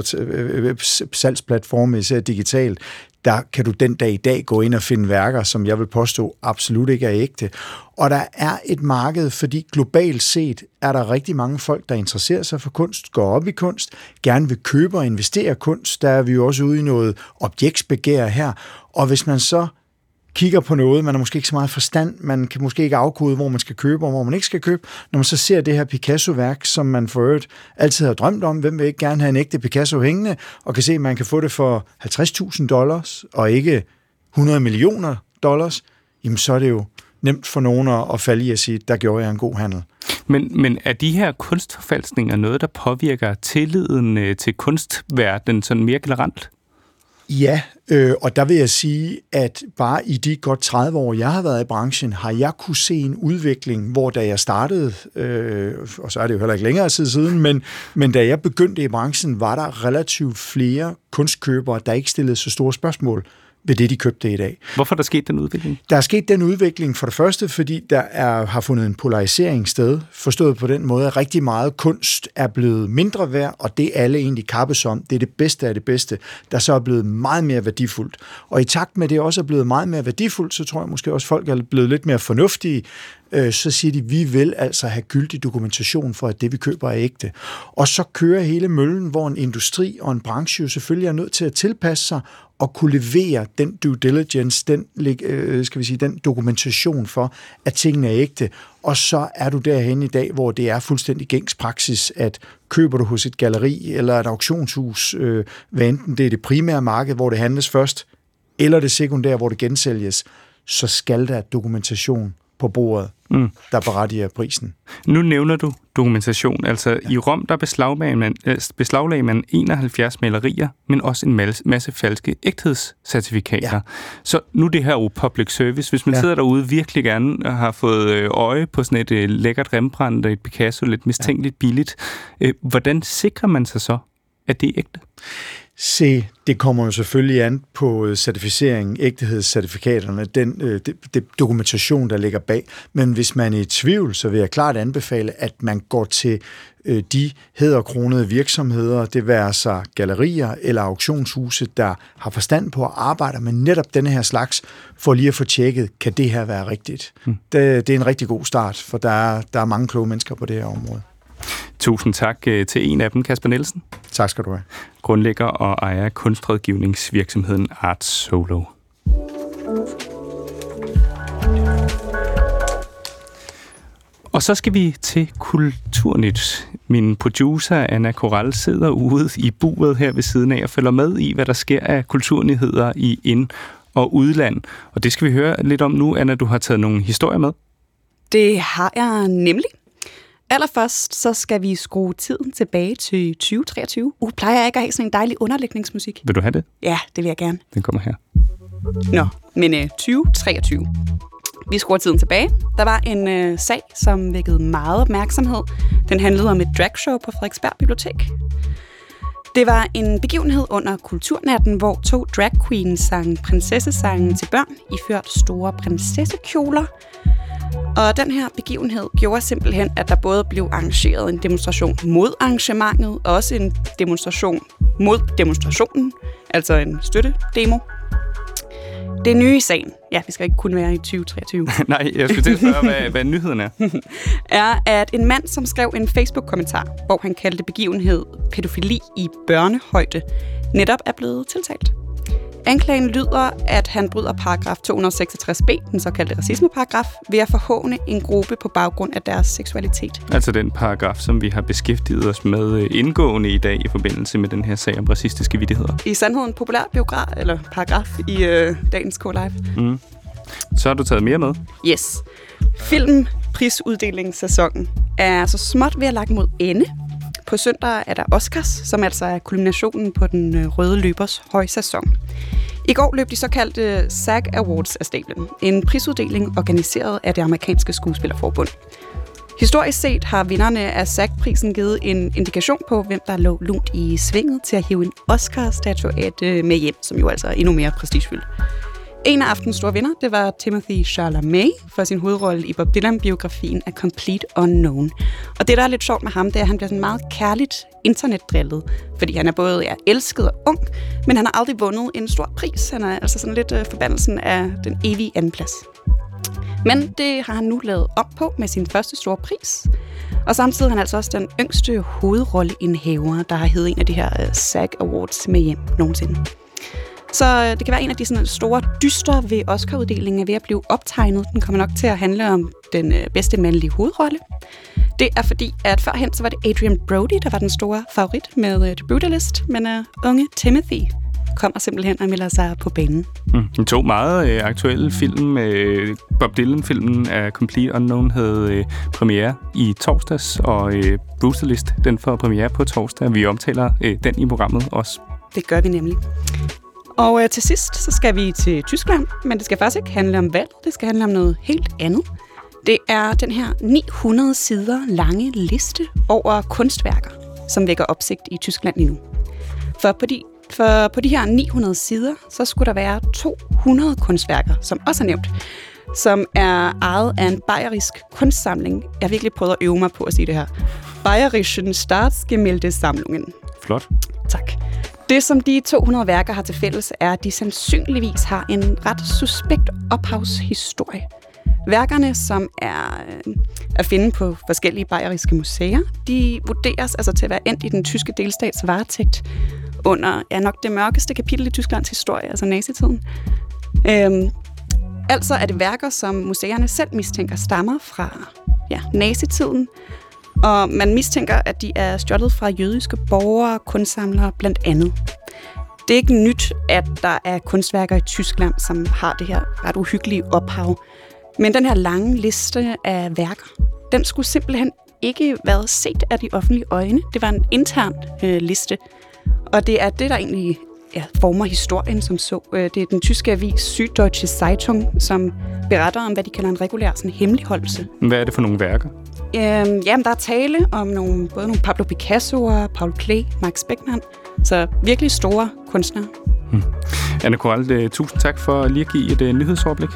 customer-salgsplatforme, især digitalt, der kan du den dag i dag gå ind og finde værker, som jeg vil påstå absolut ikke er ægte. Og der er et marked, fordi globalt set er der rigtig mange folk, der interesserer sig for kunst, går op i kunst, gerne vil købe og investere i kunst. Der er vi jo også ude i noget objektsbegær her. Og hvis man så kigger på noget, man har måske ikke så meget forstand, man kan måske ikke afkode, hvor man skal købe og hvor man ikke skal købe. Når man så ser det her Picasso-værk, som man for øvrigt altid har drømt om, hvem vil ikke gerne have en ægte Picasso hængende, og kan se, at man kan få det for halvtreds tusind dollars, og ikke hundrede millioner dollars, jamen så er det jo nemt for nogen at falde i at sige, der gjorde jeg en god handel. Men, men er de her kunstforfalskninger noget, der påvirker tilliden til kunstverdenen sådan mere generelt? Ja, øh, og der vil jeg sige, at bare i de godt tredive år, jeg har været i branchen, har jeg kunne se en udvikling, hvor da jeg startede, øh, og så er det jo heller ikke længere tid siden, men, men da jeg begyndte i branchen, var der relativt flere kunstkøbere, der ikke stillede så store spørgsmål ved det, de købte i dag. Hvorfor er der sket den udvikling? Der er sket den udvikling for det første, fordi der er, har fundet en polarisering sted, forstået på den måde, at rigtig meget kunst er blevet mindre værd, og det alle egentlig kappes om, det er det bedste af det bedste, der så er blevet meget mere værdifuldt. Og i takt med det også er blevet meget mere værdifuldt, så tror jeg måske også, folk er blevet lidt mere fornuftige, så siger de, vi vil altså have gyldig dokumentation for, at det, vi køber, er ægte. Og så kører hele møllen, hvor en industri og en branche jo selvfølgelig er nødt til at tilpasse sig og kunne levere den due diligence, den, skal vi sige, den dokumentation for, at tingene er ægte. Og så er du derhen i dag, hvor det er fuldstændig gængs praksis, at køber du hos et galleri eller et auktionshus, øh, hvad enten det er det primære marked, hvor det handles først, eller det sekundære, hvor det gensælges, så skal der dokumentation på bordet, mm. der berettiger prisen. Nu nævner du dokumentation. Altså ja. I Rom, der beslaglagde man, beslaglagde man enoghalvfjerds malerier, men også en masse falske ægthedscertifikater. Ja. Så nu det her jo public service. Hvis man ja. sidder derude virkelig gerne og har fået øje på sådan et lækkert Rembrandt og et Picasso, lidt mistænkeligt ja. billigt, hvordan sikrer man sig så, at det er ægte? Se, det kommer jo selvfølgelig an på certificeringen, ægthedscertifikaterne, den øh, det, det dokumentation, der ligger bag. Men hvis man er i tvivl, så vil jeg klart anbefale, at man går til øh, de hæderkronede virksomheder, det være sig gallerier eller auktionshuse, der har forstand på at arbejde med netop denne her slags, for lige at få tjekket, kan det her være rigtigt. Hmm. Det, det er en rigtig god start, for der er, der er mange kloge mennesker på det her område. Tusind tak til en af dem, Kasper Nielsen. Tak skal du have. Grundlægger og ejer af kunstrådgivningsvirksomheden Art Solo. Og så skal vi til Kulturnyt. Min producer, Anna Korall, sidder ude i buret her ved siden af og følger med i, hvad der sker af kulturnyheder i ind- og udland. Og det skal vi høre lidt om nu. Anna, du har taget nogle historier med. Det har jeg nemlig. Allerførst så skal vi skrue tiden tilbage til tyve treogtyve. Uh, plejer jeg ikke at have sådan en dejlig underlægningsmusik? Vil du have det? Ja, det vil jeg gerne. Den kommer her. Nå, men uh, tyve treogtyve. Vi skruer tiden tilbage. Der var en uh, sag, som vækkede meget opmærksomhed. Den handlede om et dragshow på Frederiksberg Bibliotek. Det var en begivenhed under Kulturnatten, hvor to drag queens sang prinsessesangen til børn, iført store prinsessekjoler. Og den her begivenhed gjorde simpelthen, at der både blev arrangeret en demonstration mod arrangementet, og også en demonstration mod demonstrationen, altså en støttedemo. Det nye i sagen, ja, vi skal ikke kun være i tyve treogtyve. Nej, jeg skulle til at spørge, hvad, hvad nyheden er. er, at en mand, som skrev en Facebook-kommentar, hvor han kaldte begivenhed pædofili i børnehøjde, netop er blevet tiltalt. Anklagen lyder, at han bryder paragraf to hundrede seksogtres b, den såkaldte racismeparagraf, ved at forhåne en gruppe på baggrund af deres seksualitet. Altså den paragraf, som vi har beskæftiget os med indgående i dag i forbindelse med den her sag om racistiske vittigheder. I sandheden en populær biograf, eller paragraf i øh, dagens K-Live. Mm. Så har du taget mere med? Yes. Filmprisuddelingssasonen er så småt ved at lage mod ende. På søndag er der Oscars, som altså er kulminationen på den røde løbers højsæson. I går løb de såkaldte SAG Awards af stablen, en prisuddeling organiseret af det amerikanske skuespillerforbund. Historisk set har vinderne af SAG-prisen givet en indikation på, hvem der lå lunt i svinget til at hive en Oscar-statuette med hjem, som jo altså er endnu mere prestigefyldt. En af aftens store vinder, det var Timothée Chalamet for sin hovedrolle i Bob Dylan-biografien A Complete Unknown. Og det, der er lidt sjovt med ham, det er, at han bliver sådan meget kærligt internetdrillet, fordi han er både ja, elsket og ung, men han har aldrig vundet en stor pris. Han er altså sådan lidt uh, forbandelsen af den evige andenplads. Men det har han nu lavet op på med sin første store pris. Og samtidig er han altså også den yngste hovedrolleindhaver, der har heddet en af de her uh, SAG Awards med hjem nogensinde. Så det kan være en af de sådan store dyster ved Oscar-uddelingen er ved at blive optegnet. Den kommer nok til at handle om den bedste mandlige hovedrolle. Det er fordi, at førhen så var det Adrian Brody, der var den store favorit med The Brutalist, men uh, unge Timothy kommer simpelthen og melder sig på banen. Mm. To meget øh, aktuelle film. Øh, Bob Dylan-filmen af Complete Unknown havde øh, premiere i torsdags, og øh, Brutalist, den får premiere på torsdag. Vi omtaler øh, den i programmet også. Det gør vi nemlig. Og øh, til sidst, så skal vi til Tyskland, men det skal faktisk ikke handle om valg, det skal handle om noget helt andet. Det er den her ni hundrede sider lange liste over kunstværker, som vækker opsigt i Tyskland lige nu. For på de, for på de her ni hundrede sider, så skulle der være to hundrede kunstværker, som også er nævnt, som er ejet af en bayerisk kunstsamling. Jeg har virkelig prøvet at øve mig på at sige det her. Bayerischen Staatsgemäldesammlungen. Flot. Tak. Det, som de to hundrede værker har til fælles, er, at de sandsynligvis har en ret suspekt ophavshistorie. Værkerne, som er at finde på forskellige bayeriske museer, de vurderes altså til at være endt i den tyske delstats varetægt under ja, nok det mørkeste kapitel i Tysklands historie, altså nazitiden. Øhm, altså er det værker, som museerne selv mistænker stammer fra ja, nazitiden, og man mistænker, at de er stjålet fra jødiske borgere og kunstsamlere blandt andet. Det er ikke nyt, at der er kunstværker i Tyskland, som har det her ret uhyggelige ophav. Men den her lange liste af værker, den skulle simpelthen ikke været set af de offentlige øjne. Det var en intern øh, liste, og det er det, der egentlig ja, former historien som så. Det er den tyske avis Süddeutsche Zeitung, som beretter om, hvad de kalder en regulær sådan, hemmeligholdelse. Hvad er det for nogle værker? Øhm, jamen, der er tale om nogle, både nogle Pablo Picasso, Paul Klee, Max Beckmann, så virkelig store kunstnere. Hmm. Anne Korall, tusind tak for lige at give et uh, nyhedsoverblik.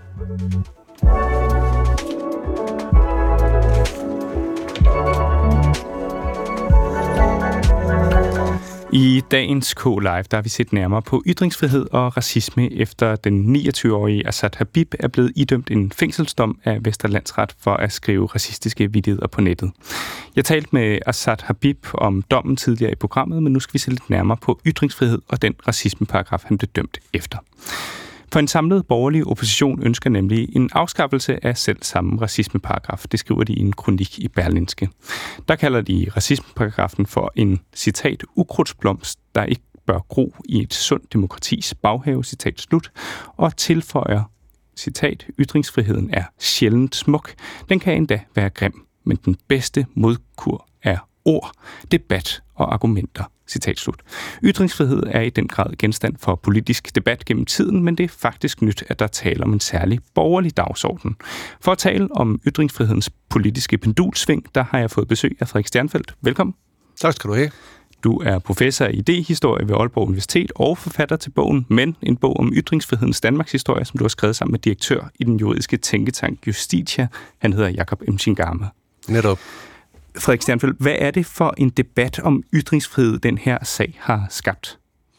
I dagens K-Live, der har vi set nærmere på ytringsfrihed og racisme, efter den niogtyve-årige Asad Habib er blevet idømt en fængselsdom af Vestre Landsret for at skrive racistiske vittigheder på nettet. Jeg talte med Asad Habib om dommen tidligere i programmet, men nu skal vi se lidt nærmere på ytringsfrihed og den racismeparagraf, han blev dømt efter. For en samlet borgerlig opposition ønsker nemlig en afskaffelse af selv samme racismeparagraf. Det skriver de i en kronik i Berlingske. Der kalder de racismeparagrafen for en, citat, ukrudtsblomst, der ikke bør gro i et sundt demokratis baghave, citat slut, og tilføjer, citat, ytringsfriheden er sjældent smuk. Den kan endda være grim, men den bedste modkur er ord, debat og argumenter. Citat slut. Ytringsfrihed er i den grad genstand for politisk debat gennem tiden, men det er faktisk nyt, at der taler om en særlig borgerlig dagsorden. For at tale om ytringsfrihedens politiske pendulsving, der har jeg fået besøg af Frederik Stjernfeldt. Velkommen. Tak skal du have. Du er professor i idéhistorie ved Aalborg Universitet og forfatter til bogen Men, en bog om ytringsfrihedens Danmarks historie, som du har skrevet sammen med direktør i den juridiske tænketank Justitia. Han hedder Jakob Mchingama. Netop. Frederik Stjernfeldt, hvad er det for en debat om ytringsfrihed, den her sag har skabt?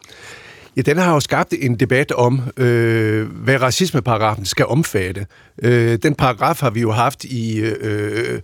Ja, den har jo skabt en debat om, øh, hvad racismeparagrafen skal omfatte. Øh, den paragraf har vi jo haft i øh,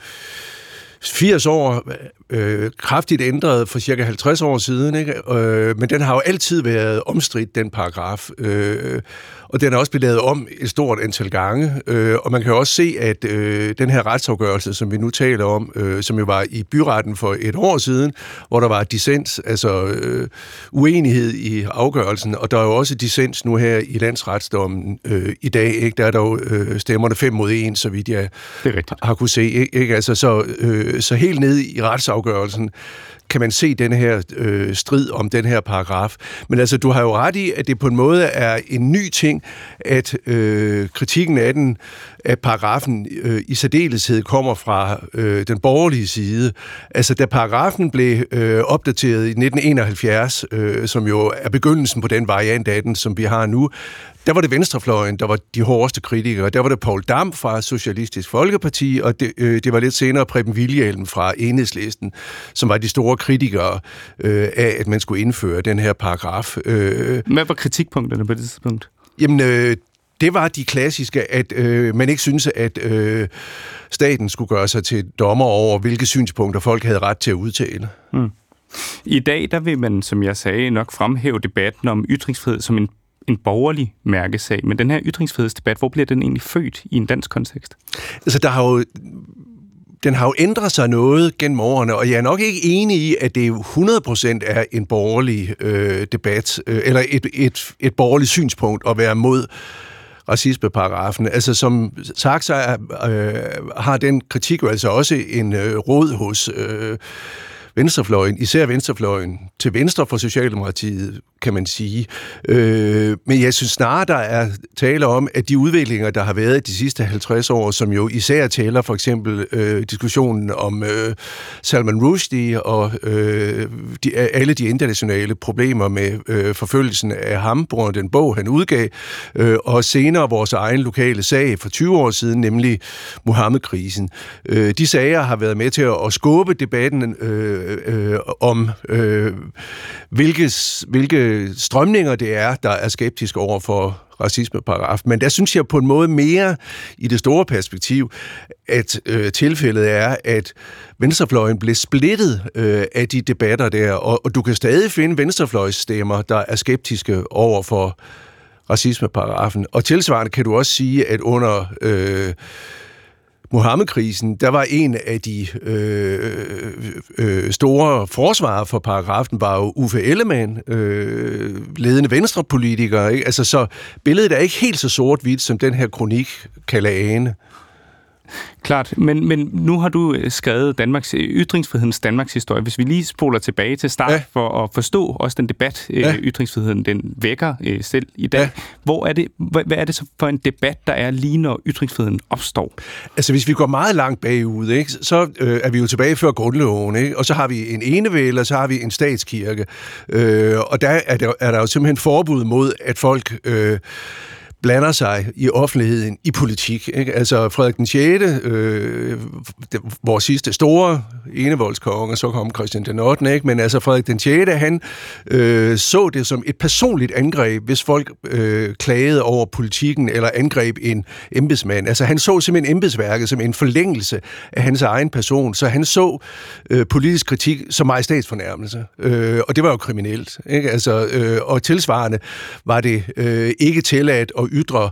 firs år, øh, kraftigt ændret for cirka halvtreds år siden, ikke? Øh, men den har jo altid været omstridt, den paragraf. Øh, og den er også blevet lavet om et stort antal gange. Øh, og man kan jo også se, at øh, den her retsafgørelse, som vi nu taler om, øh, som jo var i byretten for et år siden, hvor der var dissens, altså øh, uenighed i afgørelsen, og der er jo også dissens nu her i landsretsdommen øh, i dag, ikke? Der er der jo øh, stemmerne fem mod en, så vidt jeg har kunne se, ikke? Altså, så, øh, så helt ned i retsafgørelsen kan man se den her øh, strid om den her paragraf. Men altså, du har jo ret i, at det på en måde er en ny ting, at øh, kritikken af den, af paragrafen øh, i særdeleshed kommer fra øh, den borgerlige side. Altså, da paragrafen blev øh, opdateret i nitten enoghalvfjerds, øh, som jo er begyndelsen på den variant af den, som vi har nu, der var det venstrefløjen, der var de hårdeste kritikere. Der var det Poul Dam fra Socialistisk Folkeparti, og det, øh, det var lidt senere Preben Wilhjelm fra Enhedslisten, som var de store kritikere øh, af, at man skulle indføre den her paragraf. Øh, Hvad var kritikpunkterne på det tidspunkt? Jamen, øh, det var de klassiske, at øh, man ikke synes, at øh, staten skulle gøre sig til dommer over, hvilke synspunkter folk havde ret til at udtale. Mm. I dag, der vil man, som jeg sagde, nok fremhæve debatten om ytringsfrihed som en en borgerlig mærkesag. Men den her ytringsfrihedsdebat, hvor bliver den egentlig født i en dansk kontekst? Altså, der har jo, den har jo ændret sig noget gennem årene, og jeg er nok ikke enig i, at det hundrede procent er en borgerlig øh, debat, øh, eller et, et, et borgerligt synspunkt at være mod racismeparagrafen. Altså, som sagt, så er, øh, har den kritik jo altså også en øh, råd hos øh, venstrefløjen, især venstrefløjen, til venstre for Socialdemokratiet, kan man sige. Øh, men jeg synes snarere, der er tale om, at de udviklinger, der har været de sidste halvtreds år, som jo især tæller for eksempel øh, diskussionen om øh, Salman Rushdie og øh, de, alle de internationale problemer med øh, forfølgelsen af ham, på grund af den bog, han udgav, øh, og senere vores egen lokale sag for tyve år siden, nemlig Muhammed-krisen. Øh, de sager har været med til at, at skubbe debatten øh, Øh, om øh, hvilke, hvilke strømninger det er, der er skeptiske over for racismeparagraf. Men der synes jeg på en måde mere i det store perspektiv, at øh, tilfældet er, at venstrefløjen blev splittet øh, af de debatter der, og, og du kan stadig finde venstrefløjsstemmer, der er skeptiske over for racismeparagrafen. Og tilsvarende kan du også sige, at under øh, Muhammed-krisen, der var en af de øh, øh, store forsvarer for paragrafen, var jo Uffe Ellemann, øh, ledende venstrepolitiker. Ikke? Altså, så billedet er ikke helt så sort-hvidt, som den her kronik kan ane. Klart, men, men nu har du skrevet Danmarks, ytringsfrihedens Danmarks historie. Hvis vi lige spoler tilbage til start ja. for at forstå også den debat, ja. ytringsfriheden den vækker selv i dag. Ja. Hvor er det, hvad, hvad er det så for en debat, der er lige når ytringsfriheden opstår? Altså hvis vi går meget langt bagud, ikke, så øh, er vi jo tilbage før grundloven, ikke? Og så har vi en enevælde, og så har vi en statskirke. Øh, og der er der, er der jo simpelthen forbud mod, at folk Øh, blander sig i offentligheden i politik. Ikke? Altså Frederik den sjette, øh, vores sidste store enevoldskonge, og så kom Christian den ottende, ikke? Men altså Frederik den sjette, han øh, så det som et personligt angreb, hvis folk øh, klagede over politikken eller angreb en embedsmand. Altså han så simpelthen embedsværket som en forlængelse af hans egen person, så han så øh, politisk kritik som majestætsfornærmelse. Øh, og det var jo kriminelt. Ikke? Altså, øh, og tilsvarende var det øh, ikke tilladt at ytre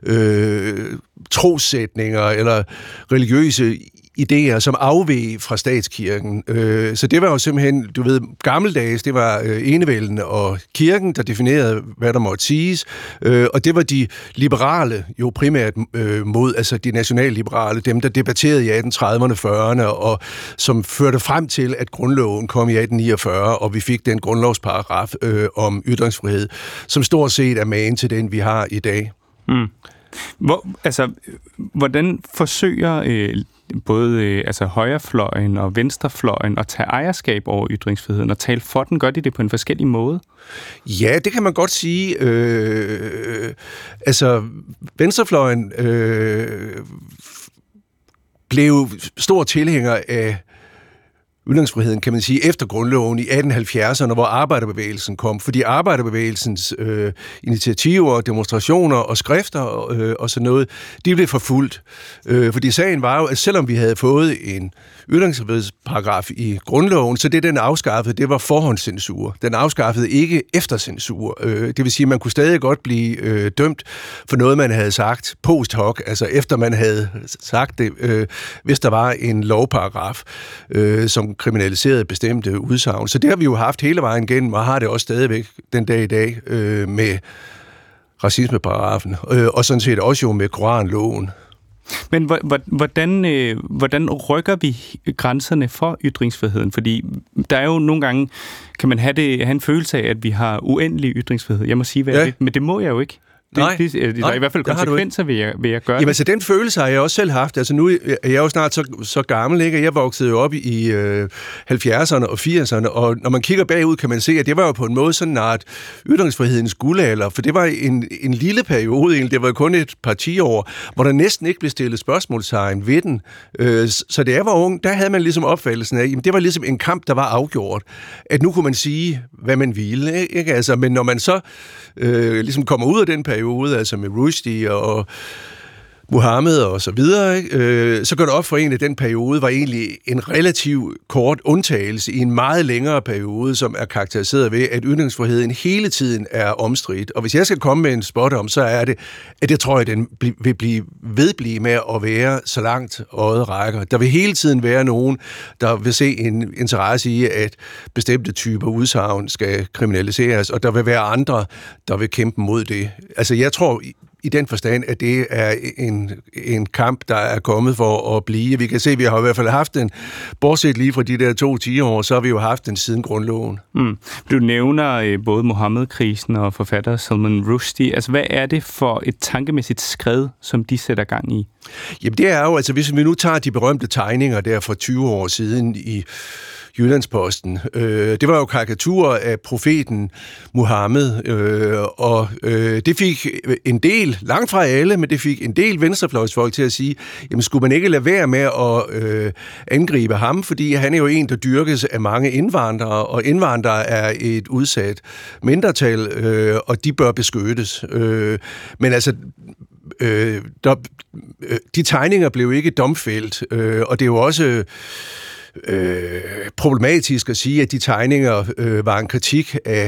øh, trossætninger eller religiøse idéer, som afveg fra statskirken. Øh, så det var jo simpelthen, du ved, gammeldags, det var øh, enevælden og kirken, der definerede, hvad der måtte siges, øh, og det var de liberale jo primært øh, mod, altså de nationalliberale, dem der debatterede i atten trediverne, fyrrerne, og som førte frem til, at grundloven kom i atten niogfyrre, og vi fik den grundlovsparagraf øh, om ytringsfrihed, som stort set er magen til den, vi har i dag. Mm. Hvor, altså, hvordan forsøger øh, både øh, altså højrefløjen og venstrefløjen at tage ejerskab over ytringsfriheden og tale for den? Gør de det på en forskellig måde? Ja, det kan man godt sige. Øh, altså, venstrefløjen øh, blev stor tilhænger af ytringsfriheden, kan man sige, efter grundloven i atten halvfjerdserne, hvor arbejderbevægelsen kom. Fordi arbejderbevægelsens øh, initiativer, demonstrationer og skrifter øh, og sådan noget, de blev forfulgt. Øh, fordi sagen var jo, at selvom vi havde fået en ytringsfrihedsparagraf i grundloven, så det, den afskaffede, det var forhåndscensur. Den afskaffede ikke eftercensur. Øh, det vil sige, at man kunne stadig godt blive øh, dømt for noget, man havde sagt post hoc, altså efter man havde sagt det, øh, hvis der var en lovparagraf, øh, som kriminaliserede bestemte udsagn. Så det har vi jo haft hele vejen igennem, og har det også stadigvæk den dag i dag øh, med racismeparagrafen, øh, og sådan set også jo med Koranloven. Men hvordan, øh, hvordan rykker vi grænserne for ytringsfriheden? Fordi der er jo nogle gange, kan man have, det, have en følelse af, at vi har uendelig ytringsfrihed. Jeg må sige, hvad ja. det, men det må jeg jo ikke. Det, nej, det, det, der er i hvert fald konsekvenser ved at, ved at gøre Jamen, det. så den følelse har jeg også selv haft. Altså nu er jeg jo snart så, så gammel, ikke? Jeg voksede jo op i øh, halvfjerdserne og firserne, og når man kigger bagud, kan man se, at det var jo på en måde sådan at ytringsfrihedens guldalder, for det var en, en lille periode, egentlig. Det var kun et par tiår, hvor der næsten ikke blev stillet spørgsmålstegn ved den. Øh, så da jeg var ung, der havde man ligesom opfattelsen af, jamen, det var ligesom en kamp, der var afgjort. At nu kunne man sige, hvad man ville, ikke? Altså, men når man så øh, ligesom kommer ud af den periode, altså med Rushdie og Muhammed og så videre, ikke? Øh, så går det op for en, at den periode var egentlig en relativt kort undtagelse i en meget længere periode, som er karakteriseret ved, at ytringsfriheden hele tiden er omstridt. Og hvis jeg skal komme med en spot om, så er det, at det tror jeg, den vil blive vedblive med at være så langt øjet rækker. Der vil hele tiden være nogen, der vil se en interesse i, at bestemte typer udsagn skal kriminaliseres, og der vil være andre, der vil kæmpe mod det. Altså jeg tror i den forstand, at det er en, en kamp, der er kommet for at blive. Vi kan se, at vi har i hvert fald haft den, bortset lige fra de der to tiår, så har vi jo haft den siden grundloven. Mm. Du nævner både Mohammed-krisen og forfatter Salman Rushdie. Altså, hvad er det for et tankemæssigt skred, som de sætter gang i? Jamen, det er jo, altså hvis vi nu tager de berømte tegninger der for tyve år siden i Jyllandsposten. Øh, det var jo karikaturer af profeten Muhammed, øh, og øh, det fik en del, langt fra alle, men det fik en del venstrefløjsfolk til at sige, jamen skulle man ikke lade være med at øh, angribe ham, fordi han er jo en, der dyrkes af mange indvandrere, og indvandrere er et udsat mindretal, øh, og de bør beskyttes. Øh, men altså, øh, der, øh, de tegninger blev ikke domfældt, øh, og det er jo også Øh, problematisk at sige, at de tegninger øh, var en kritik af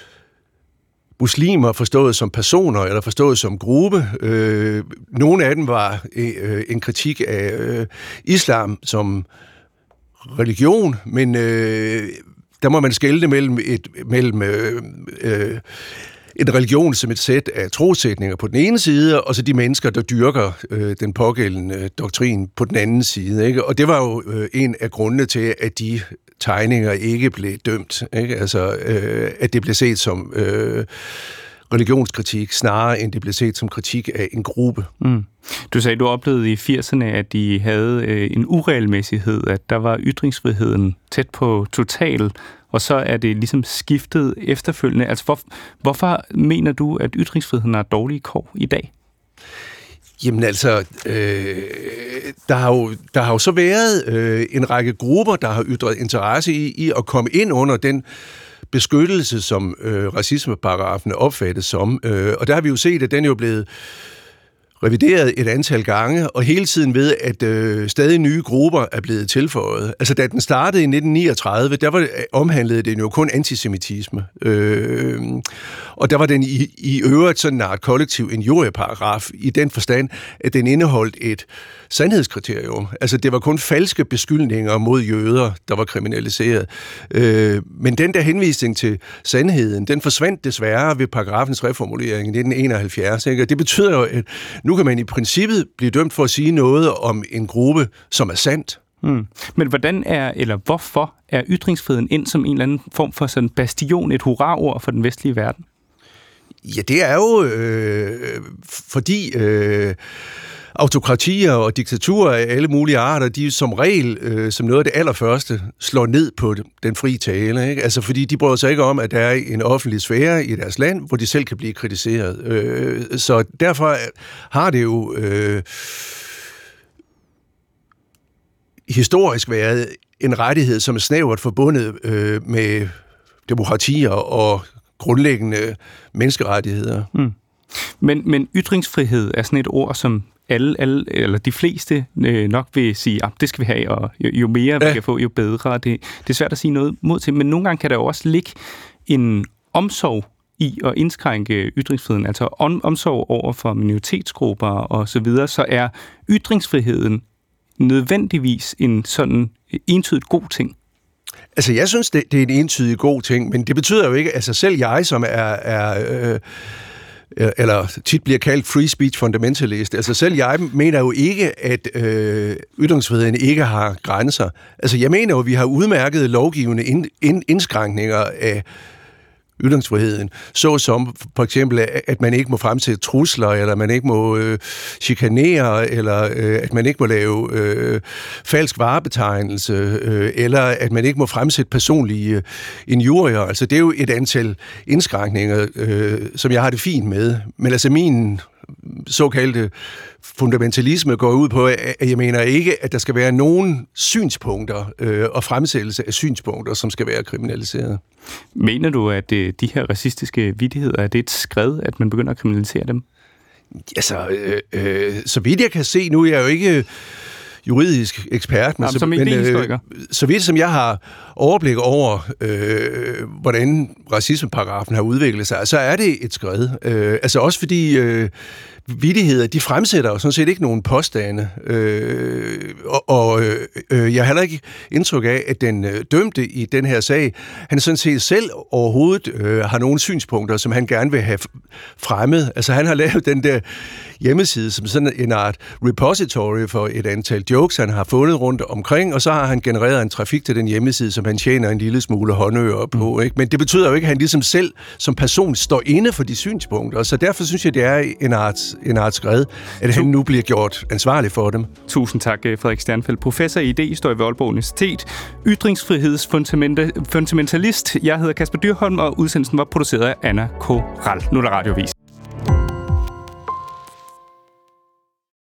muslimer forstået som personer eller forstået som gruppe. Øh, nogle af dem var øh, en kritik af øh, islam som religion, men øh, der må man skelne mellem, et, mellem øh, øh, en religion som et sæt af trosætninger på den ene side, og så de mennesker, der dyrker øh, den pågældende doktrin på den anden side. Ikke? Og det var jo øh, en af grundene til, at de tegninger ikke blev dømt. Ikke? Altså, øh, at det blev set som øh, religionskritik, snarere end det blev set som kritik af en gruppe. Mm. Du sagde, du oplevede i firserne, at de havde øh, en uregelmæssighed, at der var ytringsfriheden tæt på total, og så er det ligesom skiftet efterfølgende. Altså, hvor, hvorfor mener du, at ytringsfriheden er dårlig kår i dag? Jamen altså, øh, der, har jo, der har jo så været øh, en række grupper, der har ytret interesse i, i at komme ind under den beskyttelse, som øh, racismeparagrafen opfattes som. Øh, og der har vi jo set, at den er jo blevet revideret et antal gange, og hele tiden ved, at øh, stadig nye grupper er blevet tilføjet. Altså, da den startede i nitten niogtredive, der var, omhandlede den jo kun antisemitisme. Øh, og der var den i, i øvrigt sådan en kollektiv injurieparagraf i den forstand, at den indeholdt et sandhedskriterium. Altså, det var kun falske beskyldninger mod jøder, der var kriminaliseret. Øh, men den der henvisning til sandheden, den forsvandt desværre ved paragrafens reformulering i nitten enoghalvfjerds. Ikke? Og det betyder jo, at nu kan man i princippet blive dømt for at sige noget om en gruppe, som er sandt. Mm. Men hvordan er, eller hvorfor er ytringsfriheden ind som en eller anden form for sådan bastion, et hurraord for den vestlige verden? Ja, det er jo øh, fordi øh, autokratier og diktaturer af alle mulige arter, de som regel, øh, som noget af det allerførste, slår ned på den frie tale. Ikke? Altså, fordi de bryder sig ikke om, at der er en offentlig sfære i deres land, hvor de selv kan blive kritiseret. Øh, så derfor har det jo øh, historisk været en rettighed, som er snævert forbundet øh, med demokratier og grundlæggende menneskerettigheder. Mm. Men, men ytringsfrihed er sådan et ord, som alle, alle eller de fleste øh, nok vil sige, at det skal vi have, og jo, jo mere ja. vi kan få, jo bedre. Det, det er svært at sige noget mod til, men nogle gange kan der jo også ligge en omsorg i at indskrænke ytringsfriheden, altså om, omsorg over for minoritetsgrupper og så videre, så er ytringsfriheden nødvendigvis en sådan entydigt god ting. Altså, jeg synes, det, det er en entydig god ting, men det betyder jo ikke, altså selv jeg, som er, er øh, eller tit bliver kaldt free speech fundamentalist, altså selv jeg mener jo ikke, at øh, ytringsfriheden ikke har grænser. Altså, jeg mener jo, at vi har udmærket lovgivende ind, ind, indskrænkninger af ytringsfriheden, såsom for eksempel, at man ikke må fremsætte trusler, eller man ikke må øh, chikanere, eller øh, at man ikke må lave øh, falsk varebetegnelse, øh, eller at man ikke må fremsætte personlige øh, injurier. Altså, det er jo et antal indskrænkninger, øh, som jeg har det fint med. Men altså, min såkaldte fundamentalisme går ud på, at jeg mener ikke, at der skal være nogen synspunkter øh, og fremsættelse af synspunkter, som skal være kriminaliseret. Mener du, at de her racistiske vittigheder, er det et skred, at man begynder at kriminalisere dem? Altså, øh, øh, så vidt jeg kan se, nu er jeg jo ikke juridisk ekspert, men, Jamen, så, som men øh, så vidt som jeg har overblik over, øh, hvordan racismeparagrafen har udviklet sig, så er det et skred. Øh, altså også fordi øh, vittigheder, de fremsætter jo sådan set ikke nogen påstande. Øh, og og øh, jeg har heller ikke indtryk af, at den øh, dømte i den her sag, han sådan set selv overhovedet øh, har nogle synspunkter, som han gerne vil have fremmet. Altså han har lavet den der hjemmeside som sådan en art repository for et antal jokes, han har fundet rundt omkring, og så har han genereret en trafik til den hjemmeside, som han tjener en lille smule håndører på. Ikke? Men det betyder jo ikke, at han ligesom selv som person står inde for de synspunkter, så derfor synes jeg, det er en art, en art skred, at han nu bliver gjort ansvarlig for dem. Tusind tak, Frederik Sternfeldt, professor i idéhistorie ved Aalborg Universitet, ytringsfrihedsfundamentalist. Jeg hedder Kasper Dyrholm, og udsendelsen var produceret af Anna K. Ral. Nu er der radiovis.